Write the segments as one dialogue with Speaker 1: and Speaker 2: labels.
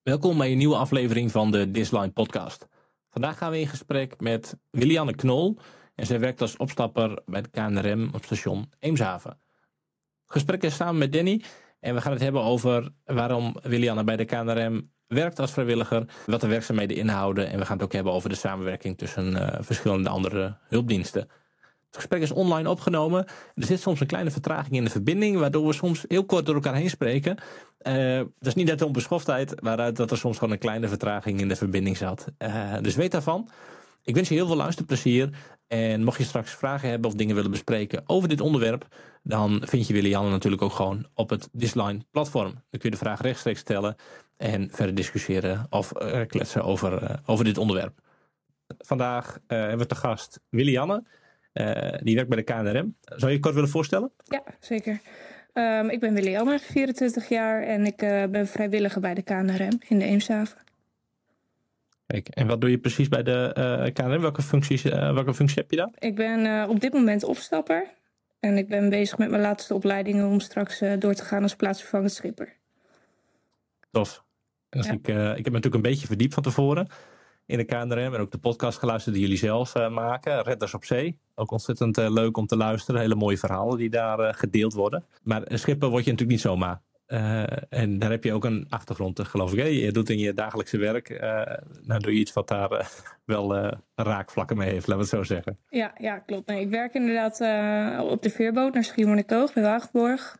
Speaker 1: Welkom bij een nieuwe aflevering van de Disline podcast. Vandaag gaan we in gesprek met Willianne Knol en zij werkt als opstapper bij de KNRM op station Eemshaven. Het gesprek is samen met Danny en we gaan het hebben over waarom Willianne bij de KNRM werkt als vrijwilliger, wat de werkzaamheden inhouden en we gaan het ook hebben over de samenwerking tussen verschillende andere hulpdiensten. Het gesprek is online opgenomen. Er zit soms een kleine vertraging in de verbinding, waardoor we soms heel kort door elkaar heen spreken. Dat is niet uit onbeschoftheid, maar dat er soms gewoon een kleine vertraging in de verbinding zat. Dus weet daarvan. Ik wens je heel veel luisterplezier. En mocht je straks vragen hebben of dingen willen bespreken over dit onderwerp, dan vind je Willianne natuurlijk ook gewoon op het Disline platform. Dan kun je de vraag rechtstreeks stellen en verder discussiëren of kletsen over dit onderwerp. Vandaag hebben we te gast Willianne. Die werkt bij de KNRM. Zou je je kort willen voorstellen?
Speaker 2: Ja, zeker. Ik ben Willianne, 24 jaar en ik ben vrijwilliger bij de KNRM in de Eemshaven.
Speaker 1: Kijk, en wat doe je precies bij de KNRM? Welke functie heb je daar?
Speaker 2: Ik ben op dit moment opstapper en ik ben bezig met mijn laatste opleidingen om straks door te gaan als plaatsvervangend schipper.
Speaker 1: Tof. En
Speaker 2: Ja.
Speaker 1: ik heb me natuurlijk een beetje verdiept van tevoren in de KNRM en ook de podcast geluisterd die jullie zelf maken. Redders op Zee. Ook ontzettend leuk om te luisteren. Hele mooie verhalen die daar gedeeld worden. Maar een schipper word je natuurlijk niet zomaar. En daar heb je ook een achtergrond, geloof ik. Hè? Je doet in je dagelijkse werk, nou doe je iets wat daar wel raakvlakken mee heeft, laten we het zo zeggen.
Speaker 2: Ja, klopt. Nee, ik werk inderdaad op de veerboot naar Schiermonnikoog bij Wagenborg.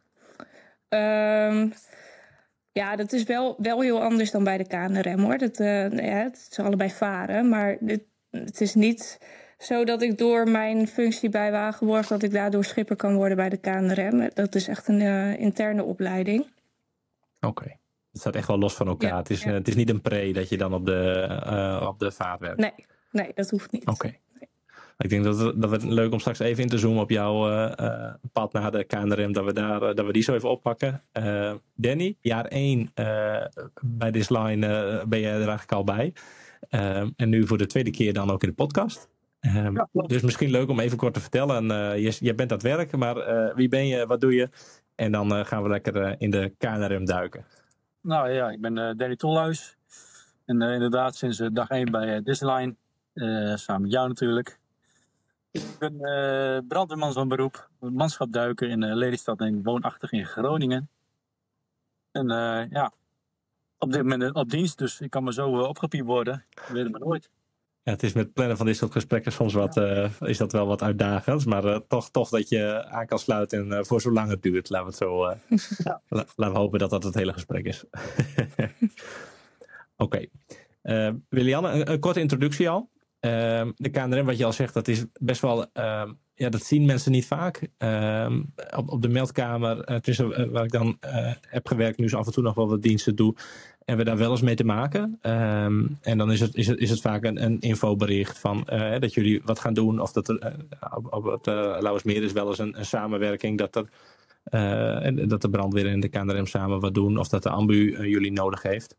Speaker 2: Ja, dat is wel heel anders dan bij de KNRM, hoor. Het is allebei varen, maar het is niet zo dat ik door mijn functie bij Wagenborg dat ik daardoor schipper kan worden bij de KNRM. Dat is echt een interne opleiding.
Speaker 1: Oké. Het staat echt wel los van elkaar.
Speaker 2: Ja,
Speaker 1: Het is niet een pre dat je dan op de vaart werkt.
Speaker 2: Nee, dat hoeft niet.
Speaker 1: Oké. Ik denk dat het leuk om straks even in te zoomen op jouw pad naar de KNRM, dat we die zo even oppakken. Danny, jaar 1 bij Disline ben je er eigenlijk al bij. En nu voor de tweede keer dan ook in de podcast. Dus misschien leuk om even kort te vertellen. Je bent aan het werk, maar wie ben je, wat doe je? En dan gaan we lekker in de KNRM duiken.
Speaker 3: Nou ja, ik ben Danny Tolhuis. En inderdaad sinds dag 1 bij Disline. Samen met jou natuurlijk. Ik ben brandweerman van beroep. Manschap duiken in Lelystad en woonachtig in Groningen. En op dit moment op dienst. Dus ik kan me zo opgepiept worden. Ik weet het maar nooit.
Speaker 1: Ja, het is met plannen van dit soort gesprekken soms is dat wel wat uitdagend. Maar toch dat je aan kan sluiten en voor zolang het duurt. Laten we hopen dat dat het hele gesprek is. Oké. Willianne, een korte introductie al. De KNRM, wat je al zegt, dat is best wel... dat zien mensen niet vaak. Op de meldkamer, waar ik dan heb gewerkt, nu zo af en toe nog wel wat diensten doe, en we daar wel eens mee te maken. En dan is het vaak een infobericht van dat jullie wat gaan doen. Of dat er op het Lauwersmeer is wel eens een samenwerking dat de brandweer en de KNRM samen wat doen. Of dat de ambu jullie nodig heeft.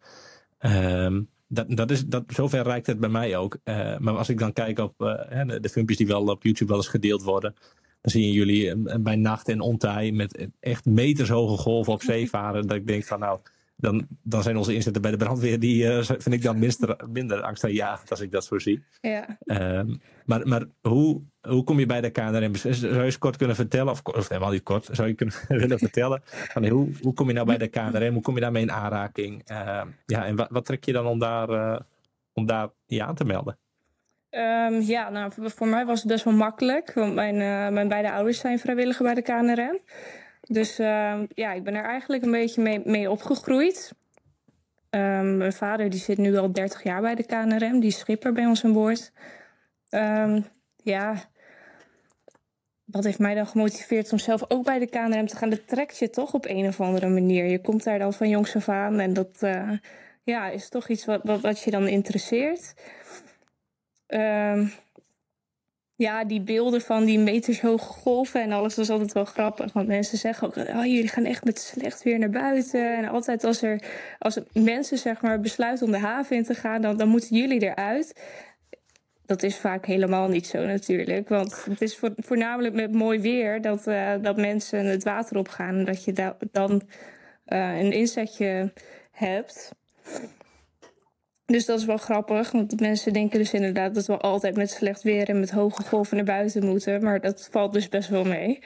Speaker 1: Zover reikt het bij mij ook. Maar als ik dan kijk op de filmpjes die wel op YouTube wel eens gedeeld worden, dan zie je jullie bij nacht en ontij met echt metershoge golven op zee varen. Dat ik denk van nou, dan zijn onze inzetten bij de brandweer, die vind ik dan minder angstaanjagend als ik dat zo zie.
Speaker 2: Ja.
Speaker 1: Maar hoe kom je bij de KNRM? Zou je eens kort kunnen vertellen, of helemaal niet kort, zou je willen vertellen, van hoe kom je nou bij de KNRM? Hoe kom je daarmee in aanraking? En wat trek je dan om daar je aan te melden?
Speaker 2: Voor mij was het best wel makkelijk. Want mijn beide ouders zijn vrijwilliger bij de KNRM. Dus ik ben er eigenlijk een beetje mee opgegroeid. Mijn vader die zit nu al 30 jaar bij de KNRM. Die is schipper bij ons aan boord. Wat heeft mij dan gemotiveerd om zelf ook bij de KNRM te gaan? Dat trekt je toch op een of andere manier. Je komt daar dan van jongs af aan. En dat is toch iets wat je dan interesseert. Die beelden van die metershoge golven en alles was altijd wel grappig. Want mensen zeggen ook, jullie gaan echt met slecht weer naar buiten. En altijd als mensen zeg maar besluiten om de haven in te gaan, dan moeten jullie eruit. Dat is vaak helemaal niet zo natuurlijk. Want het is voornamelijk met mooi weer dat mensen het water opgaan. En dat je dan een inzetje hebt. Dus dat is wel grappig, want de mensen denken dus inderdaad dat we altijd met slecht weer en met hoge golven naar buiten moeten. Maar dat valt dus best wel mee.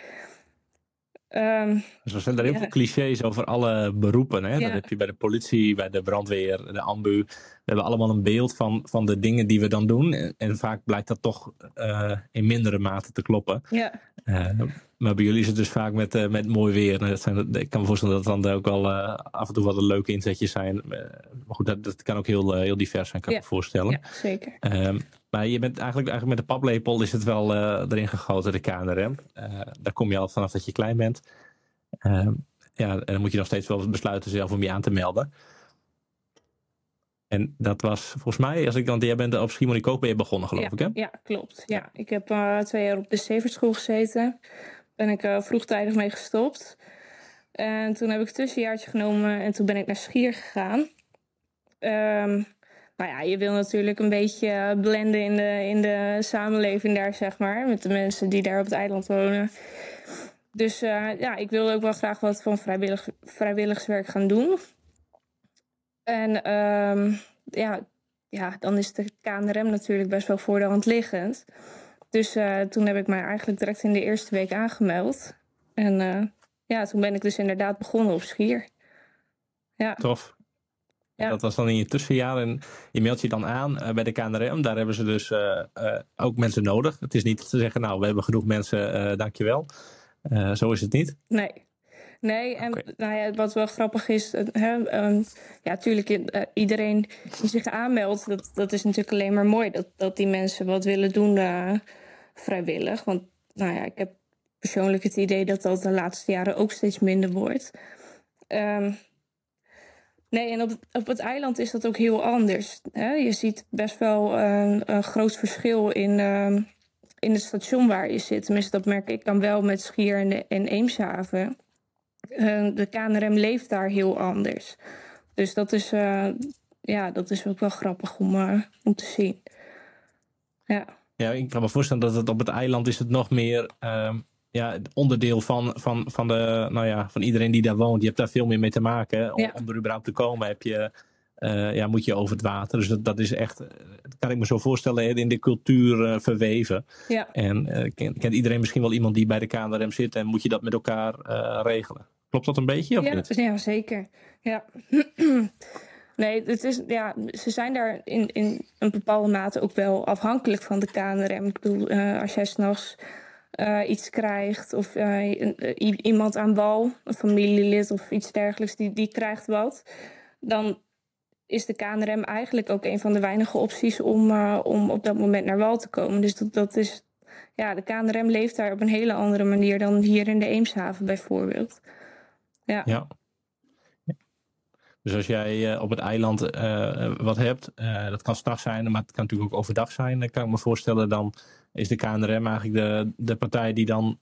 Speaker 1: Dus er zijn er heel
Speaker 2: Ja.
Speaker 1: veel clichés over alle beroepen. Hè?
Speaker 2: Ja.
Speaker 1: Dat heb je bij de politie, bij de brandweer, de ambu. We hebben allemaal een beeld van de dingen die we dan doen. En vaak blijkt dat toch in mindere mate te kloppen.
Speaker 2: Ja,
Speaker 1: Maar bij jullie is het dus vaak met mooi weer. Ik kan me voorstellen dat het dan ook wel af en toe wat een leuke inzetjes zijn. Maar goed, dat kan ook heel divers zijn, kan ik me voorstellen.
Speaker 2: ja, zeker.
Speaker 1: Maar je bent eigenlijk met de paplepel is het wel erin gegoten, de KNRM. Daar kom je al vanaf dat je klein bent. En dan moet je nog steeds wel besluiten zelf om je aan te melden. En dat was volgens mij, want jij bent op Schiermonnikoog ben je begonnen, geloof ik, hè?
Speaker 2: Ja, klopt. Ja. Ik heb 2 jaar op de Severtschool gezeten. Ben ik vroegtijdig mee gestopt. En toen heb ik een tussenjaartje genomen en toen ben ik naar Schier gegaan. Nou ja, je wil natuurlijk een beetje blenden in de samenleving daar, zeg maar. Met de mensen die daar op het eiland wonen. Dus ik wilde ook wel graag wat van vrijwilligerswerk gaan doen. En dan is de KNRM natuurlijk best wel voor de hand liggend. Dus toen heb ik mij eigenlijk direct in de eerste week aangemeld. En toen ben ik dus inderdaad begonnen op Schier. Ja.
Speaker 1: Tof.
Speaker 2: Ja.
Speaker 1: Dat was dan in je tussenjaar en je meldt je dan aan bij de KNRM. Daar hebben ze dus ook mensen nodig. Het is niet te zeggen, nou, we hebben genoeg mensen, dankjewel. Zo is het niet.
Speaker 2: Nee, en wat wel grappig is, natuurlijk, iedereen die zich aanmeldt, dat is natuurlijk alleen maar mooi. Dat die mensen wat willen doen vrijwillig. Want ik heb persoonlijk het idee dat dat de laatste jaren ook steeds minder wordt. En op het eiland is dat ook heel anders. Hè? Je ziet best wel een groot verschil in het station waar je zit. Tenminste, dat merk ik dan wel met Schier en Eemshaven. De KNRM leeft daar heel anders. Dus dat is ook wel grappig om te zien. Ja.
Speaker 1: Ja, ik kan me voorstellen dat het op het eiland is het nog meer onderdeel van iedereen die daar woont. Je hebt daar veel meer mee te maken. Om er überhaupt te komen moet je over het water. Dus dat is echt, dat kan ik me zo voorstellen, in de cultuur verweven.
Speaker 2: Ja.
Speaker 1: En kent iedereen misschien wel iemand die bij de KNRM zit en moet je dat met elkaar regelen? Klopt dat een beetje of niet?
Speaker 2: Ja, zeker. Ja. Nee, ze zijn daar in een bepaalde mate ook wel afhankelijk van de KNRM. Ik bedoel, als jij 's nachts iets krijgt of iemand aan wal, een familielid of iets dergelijks, die krijgt wat, dan is de KNRM eigenlijk ook een van de weinige opties om op dat moment naar wal te komen. Dus dat is, de KNRM leeft daar op een hele andere manier dan hier in de Eemshaven bijvoorbeeld. Ja.
Speaker 1: Dus als jij op het eiland wat hebt, dat kan 's nachts zijn, maar het kan natuurlijk ook overdag zijn. Dan kan ik me voorstellen, dan is de KNRM eigenlijk de partij die dan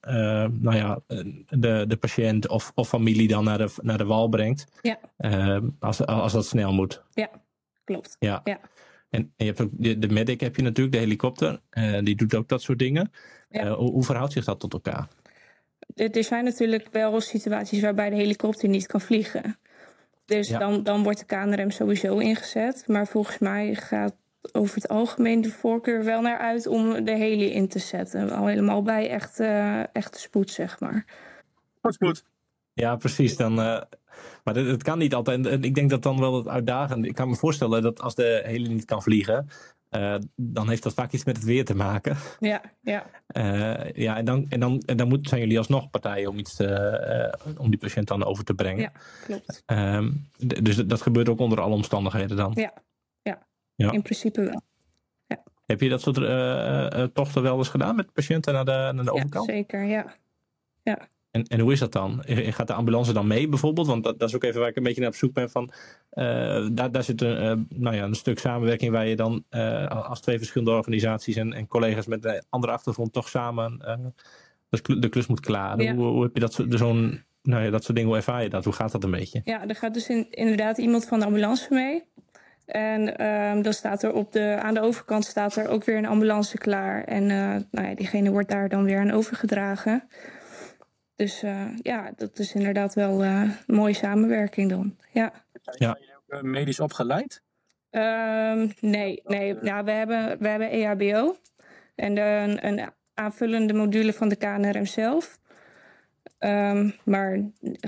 Speaker 1: de patiënt of familie dan naar de wal brengt.
Speaker 2: Ja.
Speaker 1: Als dat snel moet.
Speaker 2: Ja, klopt.
Speaker 1: Ja. En je hebt ook de medic heb je natuurlijk, de helikopter. Die doet ook dat soort dingen.
Speaker 2: Ja.
Speaker 1: Hoe verhoudt zich dat tot elkaar?
Speaker 2: Er zijn natuurlijk wel situaties waarbij de helikopter niet kan vliegen. Dus dan wordt de KNRM sowieso ingezet. Maar volgens mij gaat over het algemeen de voorkeur wel naar uit om de heli in te zetten. Al helemaal bij echte spoed, zeg maar.
Speaker 3: Spoed.
Speaker 1: Ja, precies. Maar het kan niet altijd. En ik denk dat dan wel het uitdagend. Ik kan me voorstellen dat als de heli niet kan vliegen, dan heeft dat vaak iets met het weer te maken.
Speaker 2: Ja.
Speaker 1: En dan zijn jullie alsnog partijen om die patiënt dan over te brengen.
Speaker 2: Ja, klopt.
Speaker 1: Dus dat gebeurt ook onder alle omstandigheden dan?
Speaker 2: Ja. In principe wel. Ja.
Speaker 1: Heb je dat soort tochten wel eens gedaan met patiënten naar de overkant?
Speaker 2: Ja, zeker, ja.
Speaker 1: En hoe is dat dan? Gaat de ambulance dan mee bijvoorbeeld? Want dat is ook even waar ik een beetje naar op zoek ben. Daar zit een stuk samenwerking waar je dan als 2 verschillende organisaties en collega's met een andere achtergrond toch samen de klus moet klaren.
Speaker 2: Ja.
Speaker 1: Hoe heb je dat soort dingen, hoe ervaar je dat? Hoe gaat dat een beetje?
Speaker 2: Ja, er gaat dus inderdaad iemand van de ambulance mee. En dan staat er aan de overkant staat er ook weer een ambulance klaar. En diegene wordt daar dan weer aan overgedragen. Dus dat is inderdaad wel een mooie samenwerking dan. Ja.
Speaker 3: Zijn jullie ook medisch opgeleid?
Speaker 2: Nee. Nou, we hebben EHBO en een aanvullende module van de KNRM zelf. Maar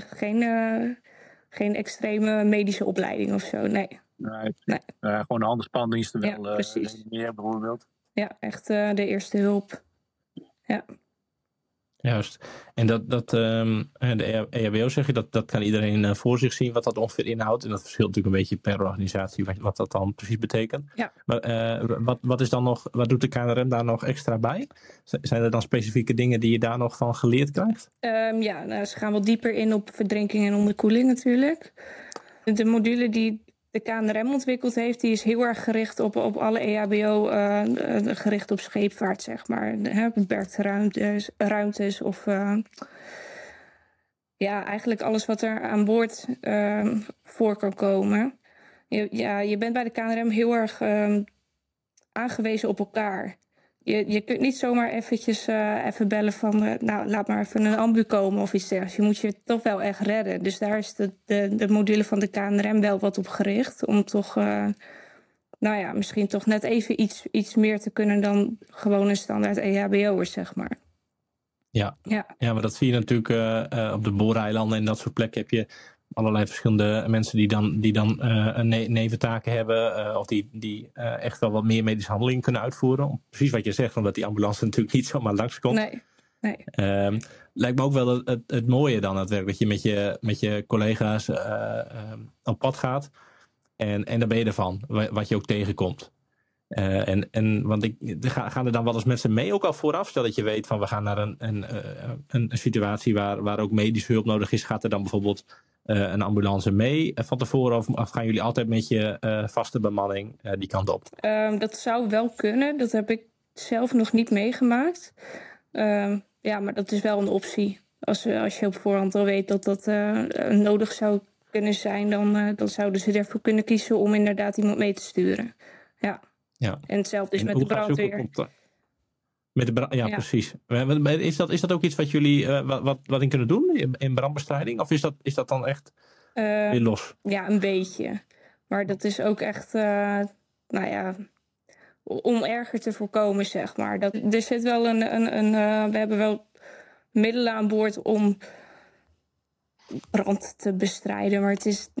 Speaker 2: geen extreme medische opleiding of zo, nee.
Speaker 3: Nee. Gewoon de handspandiensten wel.
Speaker 2: Ja, precies.
Speaker 3: Meer bijvoorbeeld.
Speaker 2: Ja, echt de eerste hulp. Ja.
Speaker 1: Juist. En de EHBO zeg je, dat kan iedereen voor zich zien wat dat ongeveer inhoudt. En dat verschilt natuurlijk een beetje per organisatie wat dat dan precies betekent.
Speaker 2: Ja.
Speaker 1: Maar wat is dan nog, wat doet de KNRM daar nog extra bij? Zijn er dan specifieke dingen die je daar nog van geleerd krijgt?
Speaker 2: Ze gaan wat dieper in op verdrinking en onderkoeling natuurlijk. De module die de KNRM ontwikkeld heeft, die is heel erg gericht op alle EHBO, gericht op scheepvaart, zeg maar. Beperkte ruimtes of eigenlijk alles wat er aan boord voor kan komen. Je bent bij de KNRM heel erg aangewezen op elkaar. Je kunt niet zomaar eventjes even bellen van laat maar even een ambu komen of iets dergelijks. Je moet je toch wel echt redden. Dus daar is de module van de KNRM wel wat op gericht. Om toch, misschien toch net even iets meer te kunnen dan gewoon een standaard EHBO'er, zeg maar.
Speaker 1: Ja, maar dat zie je natuurlijk op de Booreilanden en dat soort plekken heb je allerlei verschillende mensen die dan neventaken hebben of die echt wel wat meer medische handelingen kunnen uitvoeren. Precies wat je zegt, omdat die ambulance natuurlijk niet zomaar langskomt.
Speaker 2: Nee.
Speaker 1: Lijkt me ook wel het mooie dan aan het werk, dat je met je collega's op pad gaat en daar ben je ervan, wat je ook tegenkomt. Want gaan er dan wel eens mensen mee ook al vooraf? Stel dat je weet van we gaan naar een situatie waar ook medische hulp nodig is. Gaat er dan bijvoorbeeld een ambulance mee van tevoren? Of gaan jullie altijd met je vaste bemanning die kant op?
Speaker 2: Dat zou wel kunnen. Dat heb ik zelf nog niet meegemaakt. Maar dat is wel een optie. Als je op voorhand al weet dat dat nodig zou kunnen zijn, dan zouden ze ervoor kunnen kiezen om inderdaad iemand mee te sturen. Ja. En hetzelfde is met de brandweer.
Speaker 1: Precies. Is dat ook iets wat jullie wat in kunnen doen in brandbestrijding? Of is dat dan echt weer los?
Speaker 2: Ja, een beetje. Maar dat is ook echt, om erger te voorkomen, zeg maar. Er zit wel we hebben wel middelen aan boord om brand te bestrijden. Maar het is,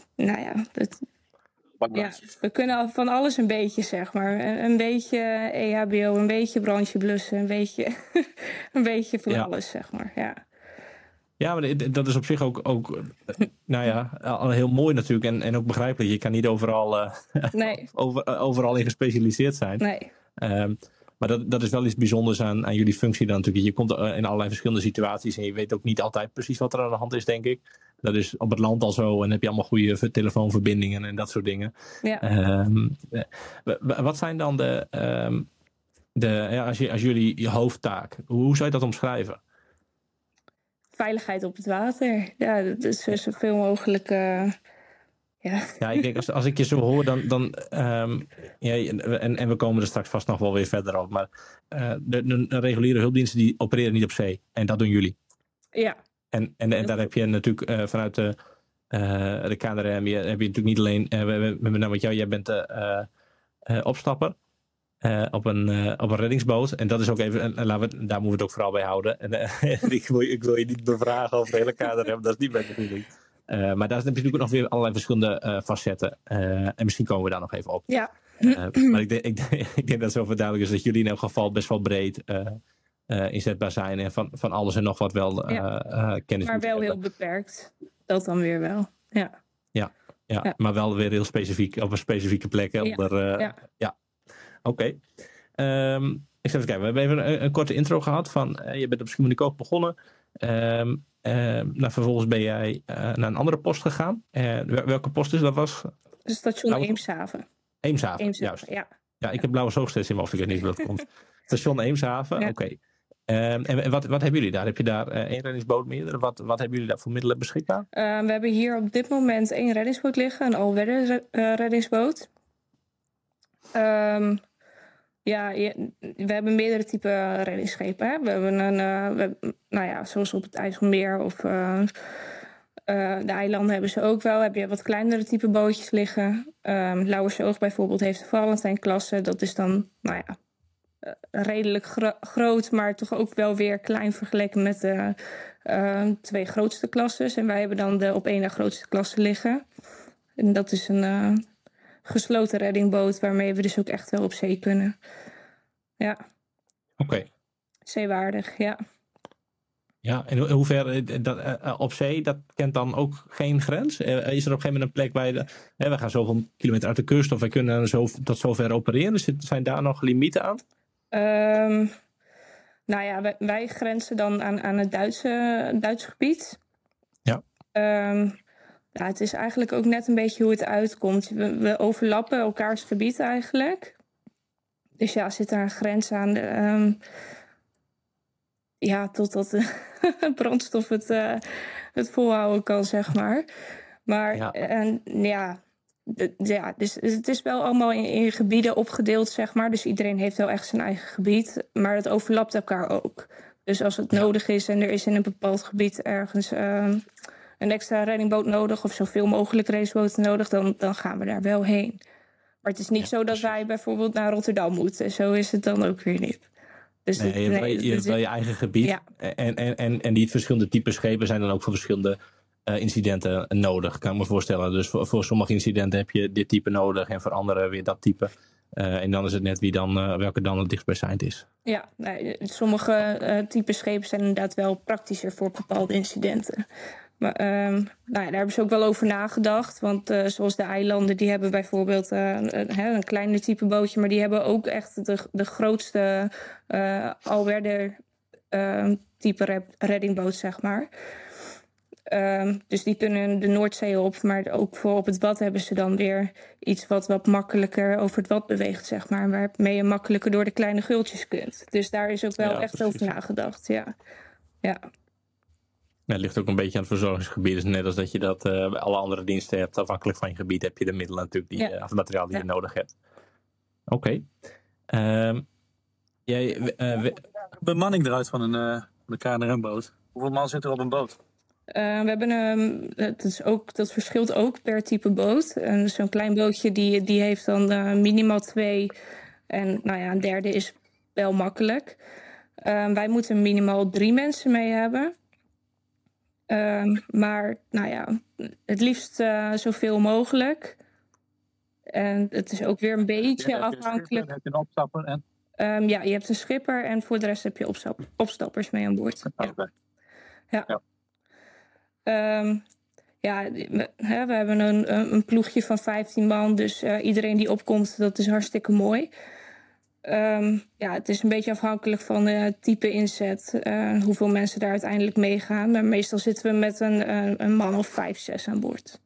Speaker 2: we kunnen van alles een beetje, zeg maar. Een beetje EHBO, een beetje brandje blussen, een beetje van alles, zeg maar.
Speaker 1: Ja, maar dat is op zich ook al heel mooi natuurlijk en ook begrijpelijk. Je kan niet overal, overal in gespecialiseerd zijn.
Speaker 2: Nee.
Speaker 1: Maar dat is wel iets bijzonders aan jullie functie dan natuurlijk. Je komt in allerlei verschillende situaties en je weet ook niet altijd precies wat er aan de hand is, denk ik. Dat is op het land al zo en heb je allemaal goede telefoonverbindingen en dat soort dingen.
Speaker 2: Ja.
Speaker 1: Wat zijn dan als jullie je hoofdtaak, hoe zou je dat omschrijven?
Speaker 2: Veiligheid op het water. Ja, dat is zoveel mogelijk.
Speaker 1: Ja, ik denk als ik je zo hoor, dan en we komen er straks vast nog wel weer verder op. Maar de reguliere hulpdiensten die opereren niet op zee. En dat doen jullie.
Speaker 2: Ja.
Speaker 1: En daar heb je natuurlijk vanuit de KNRM, heb je natuurlijk niet alleen, we hebben nou met jou, jij bent opstapper op een reddingsboot. En dat is ook even, daar moeten we het ook vooral bij houden. En ik wil je niet bevragen over de hele KNRM, dat is niet mijn bedoeling. Maar daar heb je natuurlijk nog weer allerlei verschillende facetten. En misschien komen we daar nog even op.
Speaker 2: Ja.
Speaker 1: Maar ik denk dat het zo duidelijk is dat jullie in elk geval best wel breed inzetbaar zijn. En van alles en nog wat wel kennis
Speaker 2: maar wel
Speaker 1: hebben.
Speaker 2: heel beperkt. Dat dan weer wel. Ja.
Speaker 1: Maar wel weer heel specifiek op een specifieke plek. Oké. Ik zal even kijken. We hebben even een korte intro gehad van je bent op Schiermonnikoog begonnen. Vervolgens ben jij naar een andere post gegaan. Welke post is dat? Was?
Speaker 2: Station Eemshaven.
Speaker 1: Eemshaven, juist. Ja, ik heb blauwe zoogsteeds in mijn hoofd. Ik weet niet hoe dat komt. Station Eemshaven,
Speaker 2: ja.
Speaker 1: Oké. En wat hebben jullie daar? Heb je daar één reddingsboot meerdere? Wat hebben jullie daar voor middelen beschikbaar?
Speaker 2: We hebben hier op dit moment 1 reddingsboot liggen. Een all-weather reddingsboot. We hebben meerdere typen reddingsschepen. Hè? We hebben zoals op het IJsselmeer of De eilanden hebben ze ook wel. Heb je wat kleinere type bootjes liggen. Lauwersoog bijvoorbeeld heeft de Valentijn-klasse. Dat is dan, redelijk groot, maar toch ook wel weer klein vergeleken met de 2 grootste klasses. En wij hebben dan de op 1 na grootste klasse liggen. En dat is een gesloten reddingboot waarmee we dus ook echt wel op zee kunnen. Ja.
Speaker 1: Oké.
Speaker 2: Zeewaardig, ja.
Speaker 1: Ja, en hoe ver op zee, dat kent dan ook geen grens? Is er op een gegeven moment een plek waar we gaan zoveel kilometer uit de kust of wij kunnen tot zover opereren? Zijn daar nog limieten aan?
Speaker 2: Wij grenzen dan aan het Duitse gebied.
Speaker 1: Ja.
Speaker 2: Het is eigenlijk ook net een beetje hoe het uitkomt. We overlappen elkaars gebied eigenlijk. Dus ja, zit daar een grens aan... totdat de brandstof het volhouden kan, zeg maar. Maar dus het is wel allemaal in gebieden opgedeeld, zeg maar. Dus iedereen heeft wel echt zijn eigen gebied. Maar het overlapt elkaar ook. Dus als het nodig is en er is in een bepaald gebied ergens een extra reddingboot nodig... of zoveel mogelijk raceboten nodig, dan gaan we daar wel heen. Maar het is niet zo dat wij bijvoorbeeld naar Rotterdam moeten. Zo is het dan ook weer niet. Dus
Speaker 1: je hebt wel je eigen gebied. Ja. En die verschillende typen schepen zijn dan ook voor verschillende incidenten nodig, kan ik me voorstellen. Dus voor sommige incidenten heb je dit type nodig en voor andere weer dat type. En dan is het net welke dan het dichtstbijzijnd is. Ja,
Speaker 2: sommige type schepen zijn inderdaad wel praktischer voor bepaalde incidenten. Maar daar hebben ze ook wel over nagedacht. Want zoals de eilanden, die hebben bijvoorbeeld een kleiner type bootje... maar die hebben ook echt de grootste allweather type reddingboot, zeg maar. Dus die kunnen de Noordzee op. Maar ook voor op het Wad hebben ze dan weer iets wat makkelijker over het Wad beweegt, zeg maar. Waarmee je makkelijker door de kleine gultjes kunt. Dus daar is ook wel echt over nagedacht, ja.
Speaker 1: Ja, het ligt ook een beetje aan het verzorgingsgebied. Dus net als dat je dat bij alle andere diensten hebt. Afhankelijk van je gebied heb je de middelen natuurlijk of het materiaal die je nodig hebt. Oké.
Speaker 3: Bemanning eruit van de KNRM-boot. Hoeveel man zit er op een boot?
Speaker 2: We hebben dat verschilt ook per type boot. Zo'n klein bootje die heeft dan minimaal 2. En een derde is wel makkelijk. Wij moeten minimaal 3 mensen mee hebben. Maar het liefst zoveel mogelijk. En het is ook weer een beetje afhankelijk.
Speaker 3: Heb je een opstapper en?
Speaker 2: Je hebt een schipper en voor de rest heb je opstappers mee aan boord. We hebben een ploegje van 15 man. Dus iedereen die opkomt, dat is hartstikke mooi. Het is een beetje afhankelijk van het type inzet. Hoeveel mensen daar uiteindelijk meegaan. Maar meestal zitten we met een man of 5, 6 aan boord.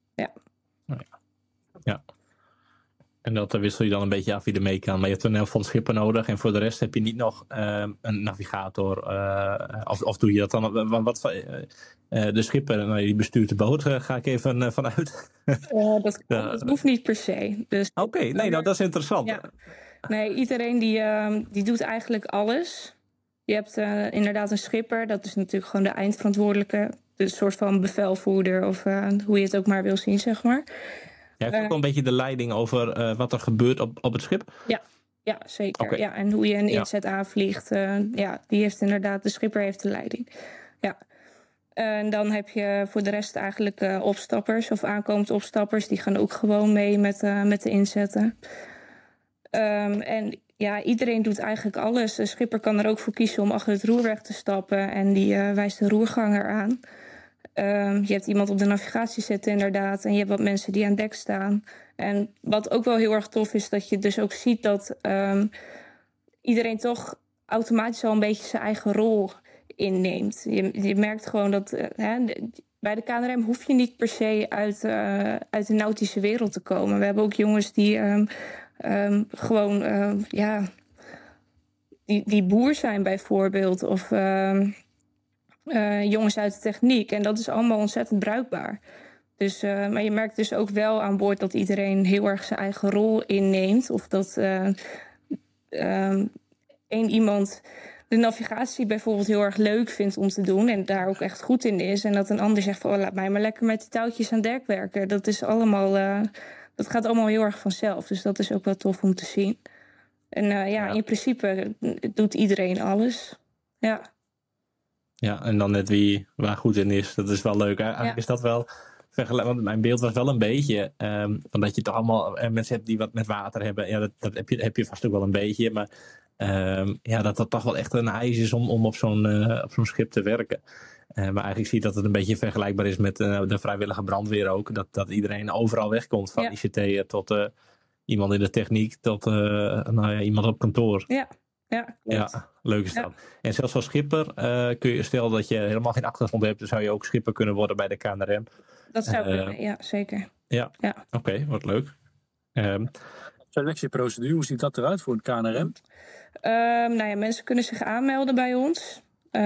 Speaker 1: Ja. En dat wissel je dan een beetje af wie er mee kan. Maar je hebt een heel van schipper nodig. En voor de rest heb je niet nog een navigator. Of doe je dat dan? De schipper die bestuurt de boot. Ga ik even vanuit.
Speaker 2: Dat hoeft niet per se. Dus
Speaker 1: Oké, dat is interessant.
Speaker 2: Ja. Nee, iedereen die doet eigenlijk alles. Je hebt inderdaad een schipper. Dat is natuurlijk gewoon de eindverantwoordelijke. Dus een soort van bevelvoerder. Of hoe je het ook maar wil zien, zeg maar.
Speaker 1: Jij hebt ook wel een beetje de leiding over wat er gebeurt op het schip?
Speaker 2: Ja, zeker. Okay. Ja, en hoe je een inzet aanvliegt. Die heeft inderdaad, de schipper heeft de leiding. Ja. En dan heb je voor de rest eigenlijk opstappers of aankomend opstappers. Die gaan ook gewoon mee met de inzetten. Iedereen doet eigenlijk alles. De schipper kan er ook voor kiezen om achter het roer weg te stappen. En die wijst de roerganger aan. Je hebt iemand op de navigatie zitten inderdaad. En je hebt wat mensen die aan dek staan. En wat ook wel heel erg tof is, dat je dus ook ziet dat iedereen toch automatisch al een beetje zijn eigen rol inneemt. Je merkt gewoon dat bij de KNRM hoef je niet per se uit de nautische wereld te komen. We hebben ook jongens die die boer zijn bijvoorbeeld. Of jongens uit de techniek. En dat is allemaal ontzettend bruikbaar. Dus, maar je merkt dus ook wel aan boord dat iedereen heel erg zijn eigen rol inneemt. Of dat één iemand de navigatie bijvoorbeeld heel erg leuk vindt om te doen en daar ook echt goed in is. En dat een ander zegt van laat mij maar lekker met die touwtjes aan dek werken. Dat is allemaal, dat gaat allemaal heel erg vanzelf. Dus dat is ook wel tof om te zien. En in principe doet iedereen alles. Ja.
Speaker 1: Ja, en dan net wie waar goed in is. Dat is wel leuk. Eigenlijk is dat wel want mijn beeld was wel een beetje van dat je toch allemaal mensen hebt die wat met water hebben. Ja, dat heb je vast ook wel een beetje. Maar dat toch wel echt een eis is om op zo'n schip te werken. Maar eigenlijk zie je dat het een beetje vergelijkbaar is met de vrijwillige brandweer ook. Dat iedereen overal wegkomt. Van ICT'er tot iemand in de techniek tot iemand op kantoor. Ja, leuk is dat. En zelfs als schipper kun je, stel dat je helemaal geen achtergrond hebt, dan zou je ook schipper kunnen worden bij de KNRM.
Speaker 2: Dat zou kunnen, ja, zeker.
Speaker 1: Ja. Oké, wat leuk.
Speaker 3: Selectieprocedure, hoe ziet dat eruit voor het KNRM?
Speaker 2: Mensen kunnen zich aanmelden bij ons.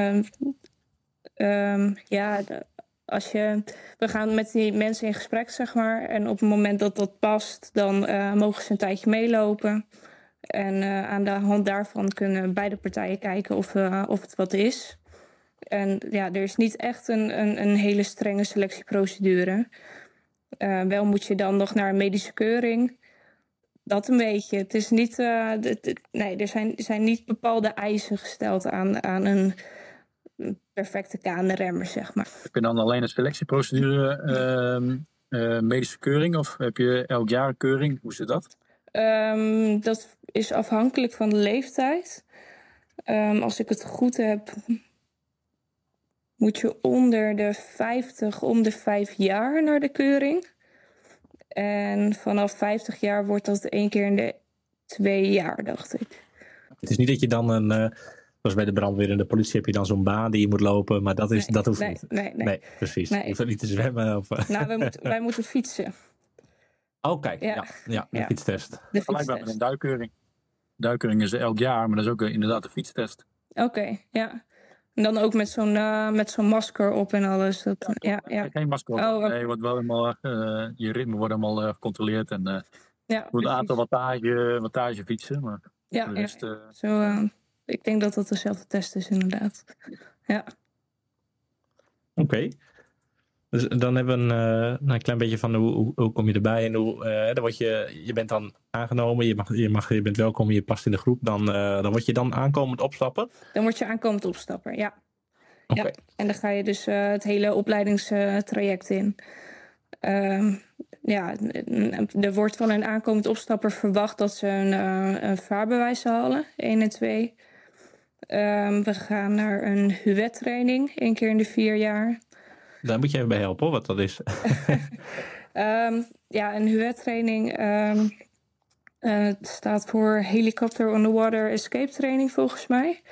Speaker 2: We gaan met die mensen in gesprek, zeg maar. En op het moment dat dat past, dan mogen ze een tijdje meelopen. En aan de hand daarvan kunnen beide partijen kijken of het wat is. En er is niet echt een hele strenge selectieprocedure. Wel moet je dan nog naar een medische keuring. Dat een beetje. Het is niet, er zijn niet bepaalde eisen gesteld aan een perfecte KNRM'er, zeg maar.
Speaker 3: Heb je dan alleen een selectieprocedure, medische keuring? Of heb je elk jaar een keuring? Hoe zit dat?
Speaker 2: Dat is afhankelijk van de leeftijd. Als ik het goed heb, moet je onder de 50, om de 5 jaar naar de keuring. En vanaf 50 jaar wordt dat 1 keer in de 2 jaar, dacht ik.
Speaker 1: Het is niet dat je dan zoals bij de brandweer en de politie heb je dan zo'n baan die je moet lopen, maar dat hoeft niet. Nee, precies. Je hoeft niet te zwemmen. Of...
Speaker 2: wij moeten fietsen.
Speaker 1: Oh, kijk. De fietstest.
Speaker 3: Gelijkbaar met een duikkeuring. Duikkeuring is elk jaar, maar dat is ook inderdaad een fietstest.
Speaker 2: Oké, ja. En dan ook met zo'n masker op en alles.
Speaker 3: Geen masker op. Nee, wordt wel helemaal, je ritme wordt allemaal gecontroleerd. En moet een aantal wattage fietsen. Maar rest,
Speaker 2: ik denk dat dat dezelfde test is, inderdaad. Ja.
Speaker 1: Oké. Dus dan hebben we een klein beetje van hoe kom je erbij en dan je bent dan aangenomen, je bent welkom, je past in de groep, dan word je dan aankomend opstapper?
Speaker 2: Dan word je aankomend opstapper, ja.
Speaker 1: Okay.
Speaker 2: Ja. En dan ga je dus het hele opleidingstraject in. Er wordt van een aankomend opstapper verwacht dat ze een vaarbewijs halen, 1 en 2. We gaan naar een HUET-training, 1 keer in de 4 jaar.
Speaker 1: Daar moet je even bij helpen, wat dat is.
Speaker 2: Een HUET-training staat voor Helicopter on the Water Escape Training, volgens mij.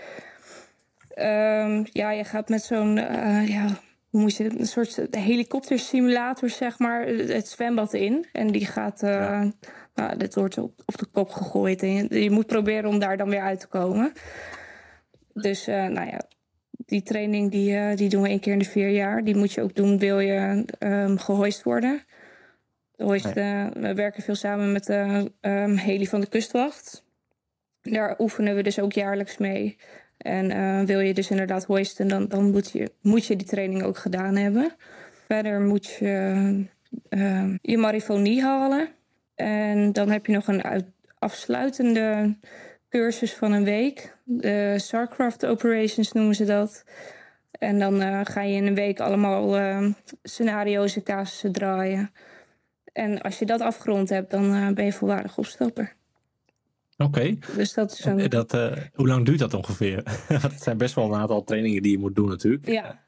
Speaker 2: Je gaat met zo'n, hoe moet je het, een soort helikoptersimulator, zeg maar, het zwembad in. En die gaat, dit wordt op de kop gegooid. En je moet proberen om daar dan weer uit te komen. Dus, die training die doen we 1 keer in de 4 jaar. Die moet je ook doen, wil je gehoist worden. We werken veel samen met de heli van de kustwacht. Daar oefenen we dus ook jaarlijks mee. En wil je dus inderdaad hoisten, dan moet je die training ook gedaan hebben. Verder moet je je marifonie halen. En dan heb je nog een afsluitende cursus van een week. De SARcraft Operations noemen ze dat. En dan ga je in een week allemaal scenario's en casussen draaien. En als je dat afgerond hebt, dan ben je volwaardig opstapper.
Speaker 1: Oké.
Speaker 2: Dus dat is
Speaker 1: hoe lang duurt dat ongeveer? Want het zijn best wel een aantal trainingen die je moet doen natuurlijk.
Speaker 2: Ja,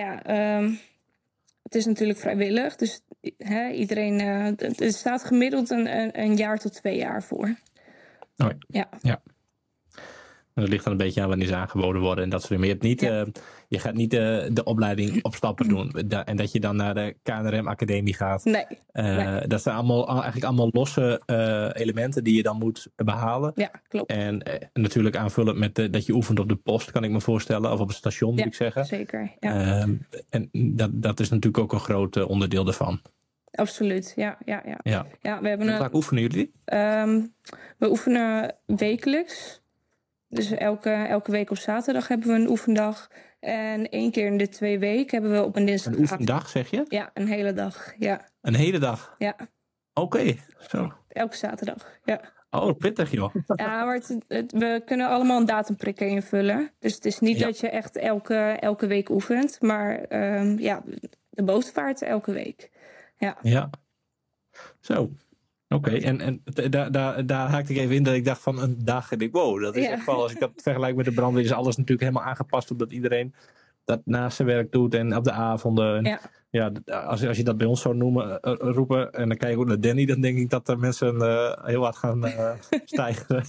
Speaker 2: het is natuurlijk vrijwillig. Dus iedereen... er staat gemiddeld een jaar tot 2 jaar voor.
Speaker 1: Oh, ja. Dat ligt dan een beetje aan wanneer ze aangeboden worden en dat soort dingen. Maar je gaat niet de opleiding opstappen doen. En dat je dan naar de KNRM-academie gaat.
Speaker 2: Nee.
Speaker 1: Dat zijn eigenlijk allemaal losse elementen die je dan moet behalen.
Speaker 2: Ja, klopt.
Speaker 1: En natuurlijk aanvullend met dat je oefent op de post, kan ik me voorstellen. Of op het station, moet ik zeggen.
Speaker 2: Zeker. Ja.
Speaker 1: En dat is natuurlijk ook een groot onderdeel daarvan.
Speaker 2: Absoluut, ja.
Speaker 1: Ja,
Speaker 2: we hebben
Speaker 1: hoe vaak oefenen jullie?
Speaker 2: We oefenen wekelijks. Dus elke week op zaterdag hebben we een oefendag. En 1 keer in de 2 weken hebben we op een dinsdag...
Speaker 1: Een oefendag, zeg je?
Speaker 2: Ja, een hele dag, ja.
Speaker 1: Een hele dag?
Speaker 2: Ja.
Speaker 1: Oké, zo.
Speaker 2: Elke zaterdag, ja.
Speaker 1: Oh, pittig joh.
Speaker 2: Ja, maar we kunnen allemaal een datumprikker invullen. Dus het is niet dat je echt elke week oefent. Maar de bootvaart elke week. Ja.
Speaker 1: Zo. Oké, en daar haakte ik even in dat ik dacht van een dag. En ik wow, dat is echt wel, als ik dat vergelijk met de brandweer, is alles natuurlijk helemaal aangepast op dat iedereen dat naast zijn werk doet en op de avonden. En, als je dat bij ons zou roepen, en dan kijk ik ook naar Danny, dan denk ik dat de mensen heel hard gaan stijgen.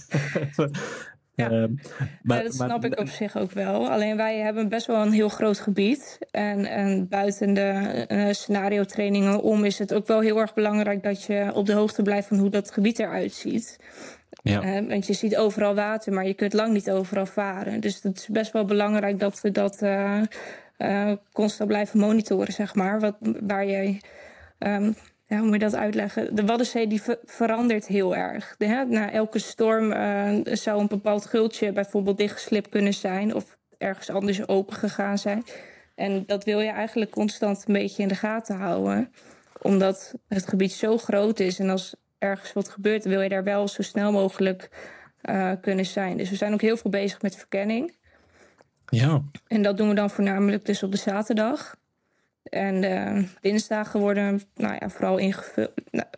Speaker 2: Dat snap ik op zich ook wel. Alleen wij hebben best wel een heel groot gebied. En buiten de scenario trainingen om is het ook wel heel erg belangrijk dat je op de hoogte blijft van hoe dat gebied eruit ziet. Ja. Want je ziet overal water, maar je kunt lang niet overal varen. Dus het is best wel belangrijk dat we dat constant blijven monitoren, zeg maar. Waar je... hoe moet je dat uitleggen? De Waddenzee die verandert heel erg. Na elke storm zou een bepaald gultje bijvoorbeeld dichtgeslipt kunnen zijn of ergens anders open gegaan zijn. En dat wil je eigenlijk constant een beetje in de gaten houden. Omdat het gebied zo groot is en als ergens wat gebeurt, wil je daar wel zo snel mogelijk kunnen zijn. Dus we zijn ook heel veel bezig met verkenning.
Speaker 1: Ja.
Speaker 2: En dat doen we dan voornamelijk dus op de zaterdag. En de dinsdagen worden vooral ingevuld.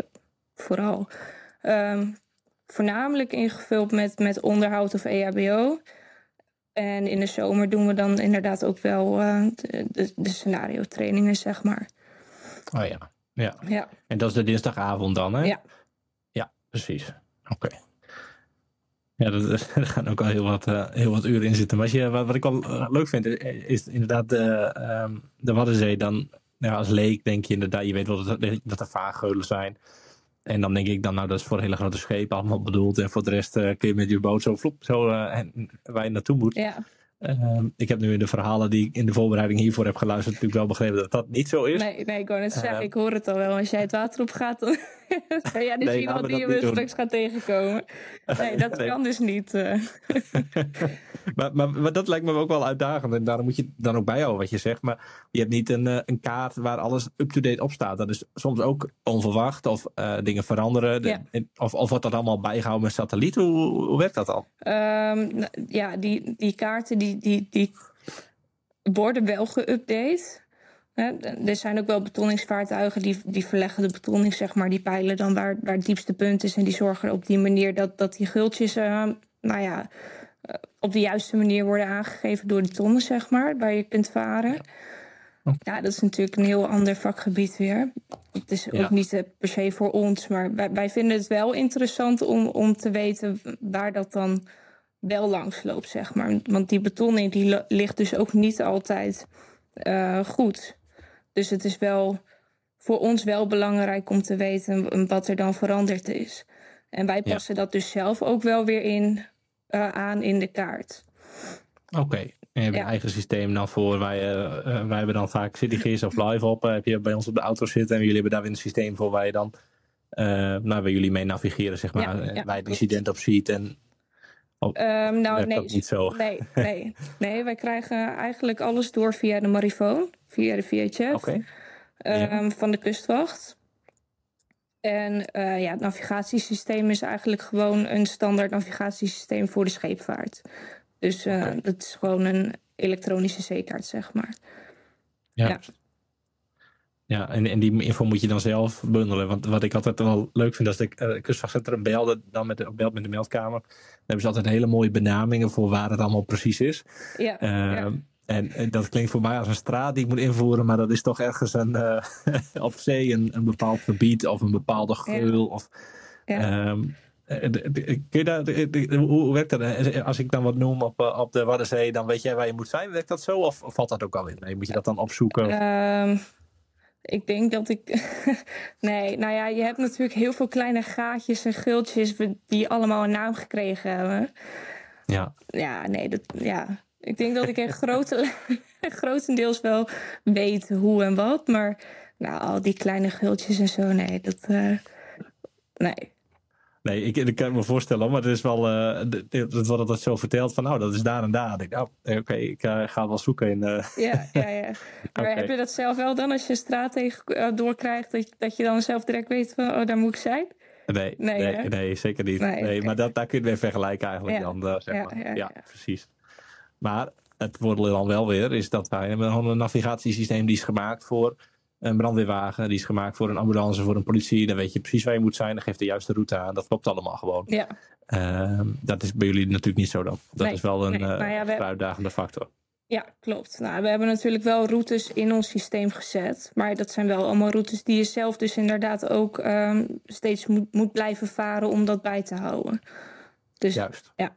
Speaker 2: Voornamelijk ingevuld met onderhoud of EHBO. En in de zomer doen we dan inderdaad ook wel de scenario trainingen, zeg maar.
Speaker 1: Oh ja. En dat is de dinsdagavond dan, hè? Ja, precies. Oké. Ja, er gaan ook al heel wat uren in zitten. Maar wat ik wel leuk vind, is inderdaad de Waddenzee dan... Ja, als leek denk je inderdaad, je weet wel dat er vaargeulen zijn. En dan denk ik dan, dat is voor hele grote schepen allemaal bedoeld. En voor de rest kun je met je boot waar je naartoe moet. Ja. Ik heb nu in de verhalen die ik in de voorbereiding hiervoor heb geluisterd natuurlijk wel begrepen dat dat niet zo is.
Speaker 2: Nee, ik wou net zeggen, ik hoor het al wel. Als jij het water op gaat, dan is iemand die je straks gaat tegenkomen. Nee, dat kan dus niet.
Speaker 1: Maar dat lijkt me ook wel uitdagend. En daarom moet je dan ook bijhouden wat je zegt. Maar je hebt niet een kaart waar alles up-to-date op staat. Dat is soms ook onverwacht of dingen veranderen.
Speaker 2: Ja.
Speaker 1: Of wordt dat allemaal bijgehouden met satelliet? Hoe werkt dat dan?
Speaker 2: Die kaarten die worden wel geüpdate. Er zijn ook wel betonningsvaartuigen die verleggen de betonning, zeg maar. Die peilen dan waar het diepste punt is. En die zorgen op die manier dat die gultjes op de juiste manier worden aangegeven door de tonnen, zeg maar. Waar je kunt varen. Ja, dat is natuurlijk een heel ander vakgebied weer. Het is ook niet per se voor ons. Maar wij vinden het wel interessant om te weten waar dat dan wel langs loopt, zeg maar. Want die betonning die ligt dus ook niet altijd goed. Dus het is wel voor ons wel belangrijk om te weten wat er dan veranderd is. En wij passen dat dus zelf ook wel weer aan in de kaart.
Speaker 1: Oké. En je hebt een eigen systeem dan voor. Wij hebben dan vaak CityGIS of Live op. Heb je bij ons op de auto zitten. En jullie hebben daar weer een systeem voor waar je dan waar jullie mee navigeren, zeg maar. Waar je het incident op ziet. En niet zo. Nee, wij krijgen eigenlijk alles door via de Marifoon. Via de VHF. Van de kustwacht. En het navigatiesysteem is eigenlijk gewoon een standaard navigatiesysteem voor de scheepvaart. Dus dat is gewoon een elektronische zeekaart, zeg maar. Ja, en die info moet je dan zelf bundelen. Want wat ik altijd wel leuk vind, als de kustwachtcentrum belde, dan met de meldkamer, dan hebben ze altijd hele mooie benamingen voor waar het allemaal precies is. En dat klinkt voor mij als een straat die ik moet invoeren, maar dat is toch ergens op zee een bepaald gebied of een bepaalde geul. Hoe werkt dat? Als ik dan wat noem op de Waddenzee, dan weet jij waar je moet zijn. Werkt dat zo? Of valt dat ook al in? Nee, moet je dat dan opzoeken?
Speaker 2: Ik denk dat ik... je hebt natuurlijk heel veel kleine gaatjes en gultjes die allemaal een naam gekregen hebben. Ik denk dat ik echt grotendeels wel weet hoe en wat. Maar al die kleine gultjes en zo, nee.
Speaker 1: Nee, ik kan me voorstellen, maar het is wel, het wordt altijd zo verteld van, dat is daar en daar. Ik denk, oké, ik ga wel zoeken in...
Speaker 2: Ja. Maar heb je dat zelf wel dan, als je een straat doorkrijgt, dat je dan zelf direct weet van, daar moet ik zijn?
Speaker 1: Nee, zeker niet.
Speaker 2: Nee,
Speaker 1: Nee,
Speaker 2: okay.
Speaker 1: Maar daar kun je het weer vergelijken eigenlijk dan, zeg maar. Ja, precies. Maar het voordeel dan wel weer is dat wij hebben gewoon een navigatiesysteem die is gemaakt voor een brandweerwagen, die is gemaakt voor een ambulance, voor een politie. Dan weet je precies waar je moet zijn, dan geeft de juiste route aan. Dat klopt allemaal gewoon.
Speaker 2: Ja.
Speaker 1: Dat is bij jullie natuurlijk niet zo dan. Dat is wel een uitdagende factor.
Speaker 2: Ja, klopt. Nou, we hebben natuurlijk wel routes in ons systeem gezet. Maar dat zijn wel allemaal routes die je zelf dus inderdaad ook steeds moet blijven varen om dat bij te houden. Dus,
Speaker 1: juist.
Speaker 2: Ja.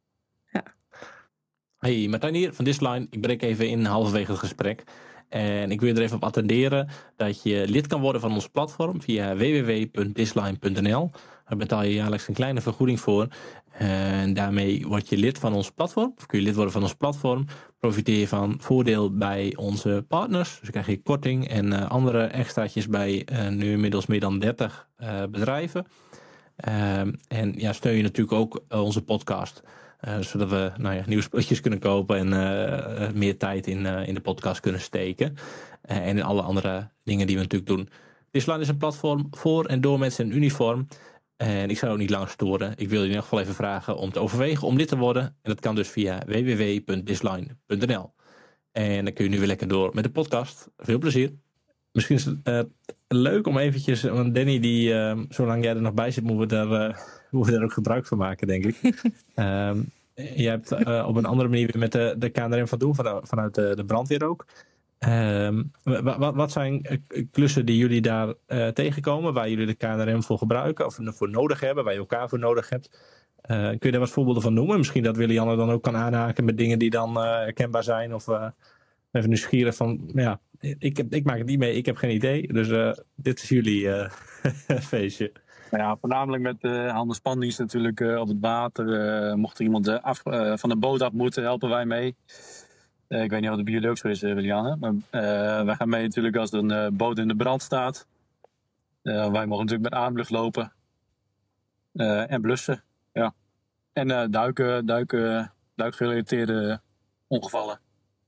Speaker 1: Hey, Martijn hier van Disline. Ik breek even in halverwege het gesprek. En ik wil je er even op attenderen dat je lid kan worden van ons platform via www.disline.nl. Daar betaal je jaarlijks een kleine vergoeding voor. En daarmee word je lid van ons platform. Of kun je lid worden van ons platform. Profiteer je van voordeel bij onze partners. Dus dan krijg je korting en andere extraatjes bij nu inmiddels meer dan 30 bedrijven. En ja, steun je natuurlijk ook onze podcast. Zodat we nieuwe spulletjes kunnen kopen en meer tijd in de podcast kunnen steken. En in alle andere dingen die we natuurlijk doen. Disline is een platform voor en door mensen in uniform. En ik zou ook niet lang storen. Ik wil je in ieder geval even vragen om te overwegen om lid te worden. En dat kan dus via www.disline.nl. En dan kun je nu weer lekker door met de podcast. Veel plezier. Misschien is het leuk om eventjes, want Danny, zolang jij er nog bij zit, moeten we daar ook gebruik van maken, denk ik. Je hebt op een andere manier weer met de KNRM van doen, vanuit de brandweer ook. Wat zijn klussen die jullie daar tegenkomen, waar jullie de KNRM voor gebruiken of voor nodig hebben, waar je elkaar voor nodig hebt? Kun je daar wat voorbeelden van noemen? Misschien dat Willianne dan ook kan aanhaken met dingen die dan herkenbaar zijn of even nieuwsgierig van, ja, ik maak het niet mee, ik heb geen idee. Dus dit is jullie feestje.
Speaker 3: Ja, voornamelijk met handen spandienst natuurlijk op het water. Mocht er iemand van de boot af moeten, helpen wij mee. Ik weet niet of het bij jullie ook zo is, Willianne. Maar wij gaan mee natuurlijk als er een boot in de brand staat. Wij mogen natuurlijk met ademlucht lopen. En blussen. Ja. En duikgerelateerde ongevallen.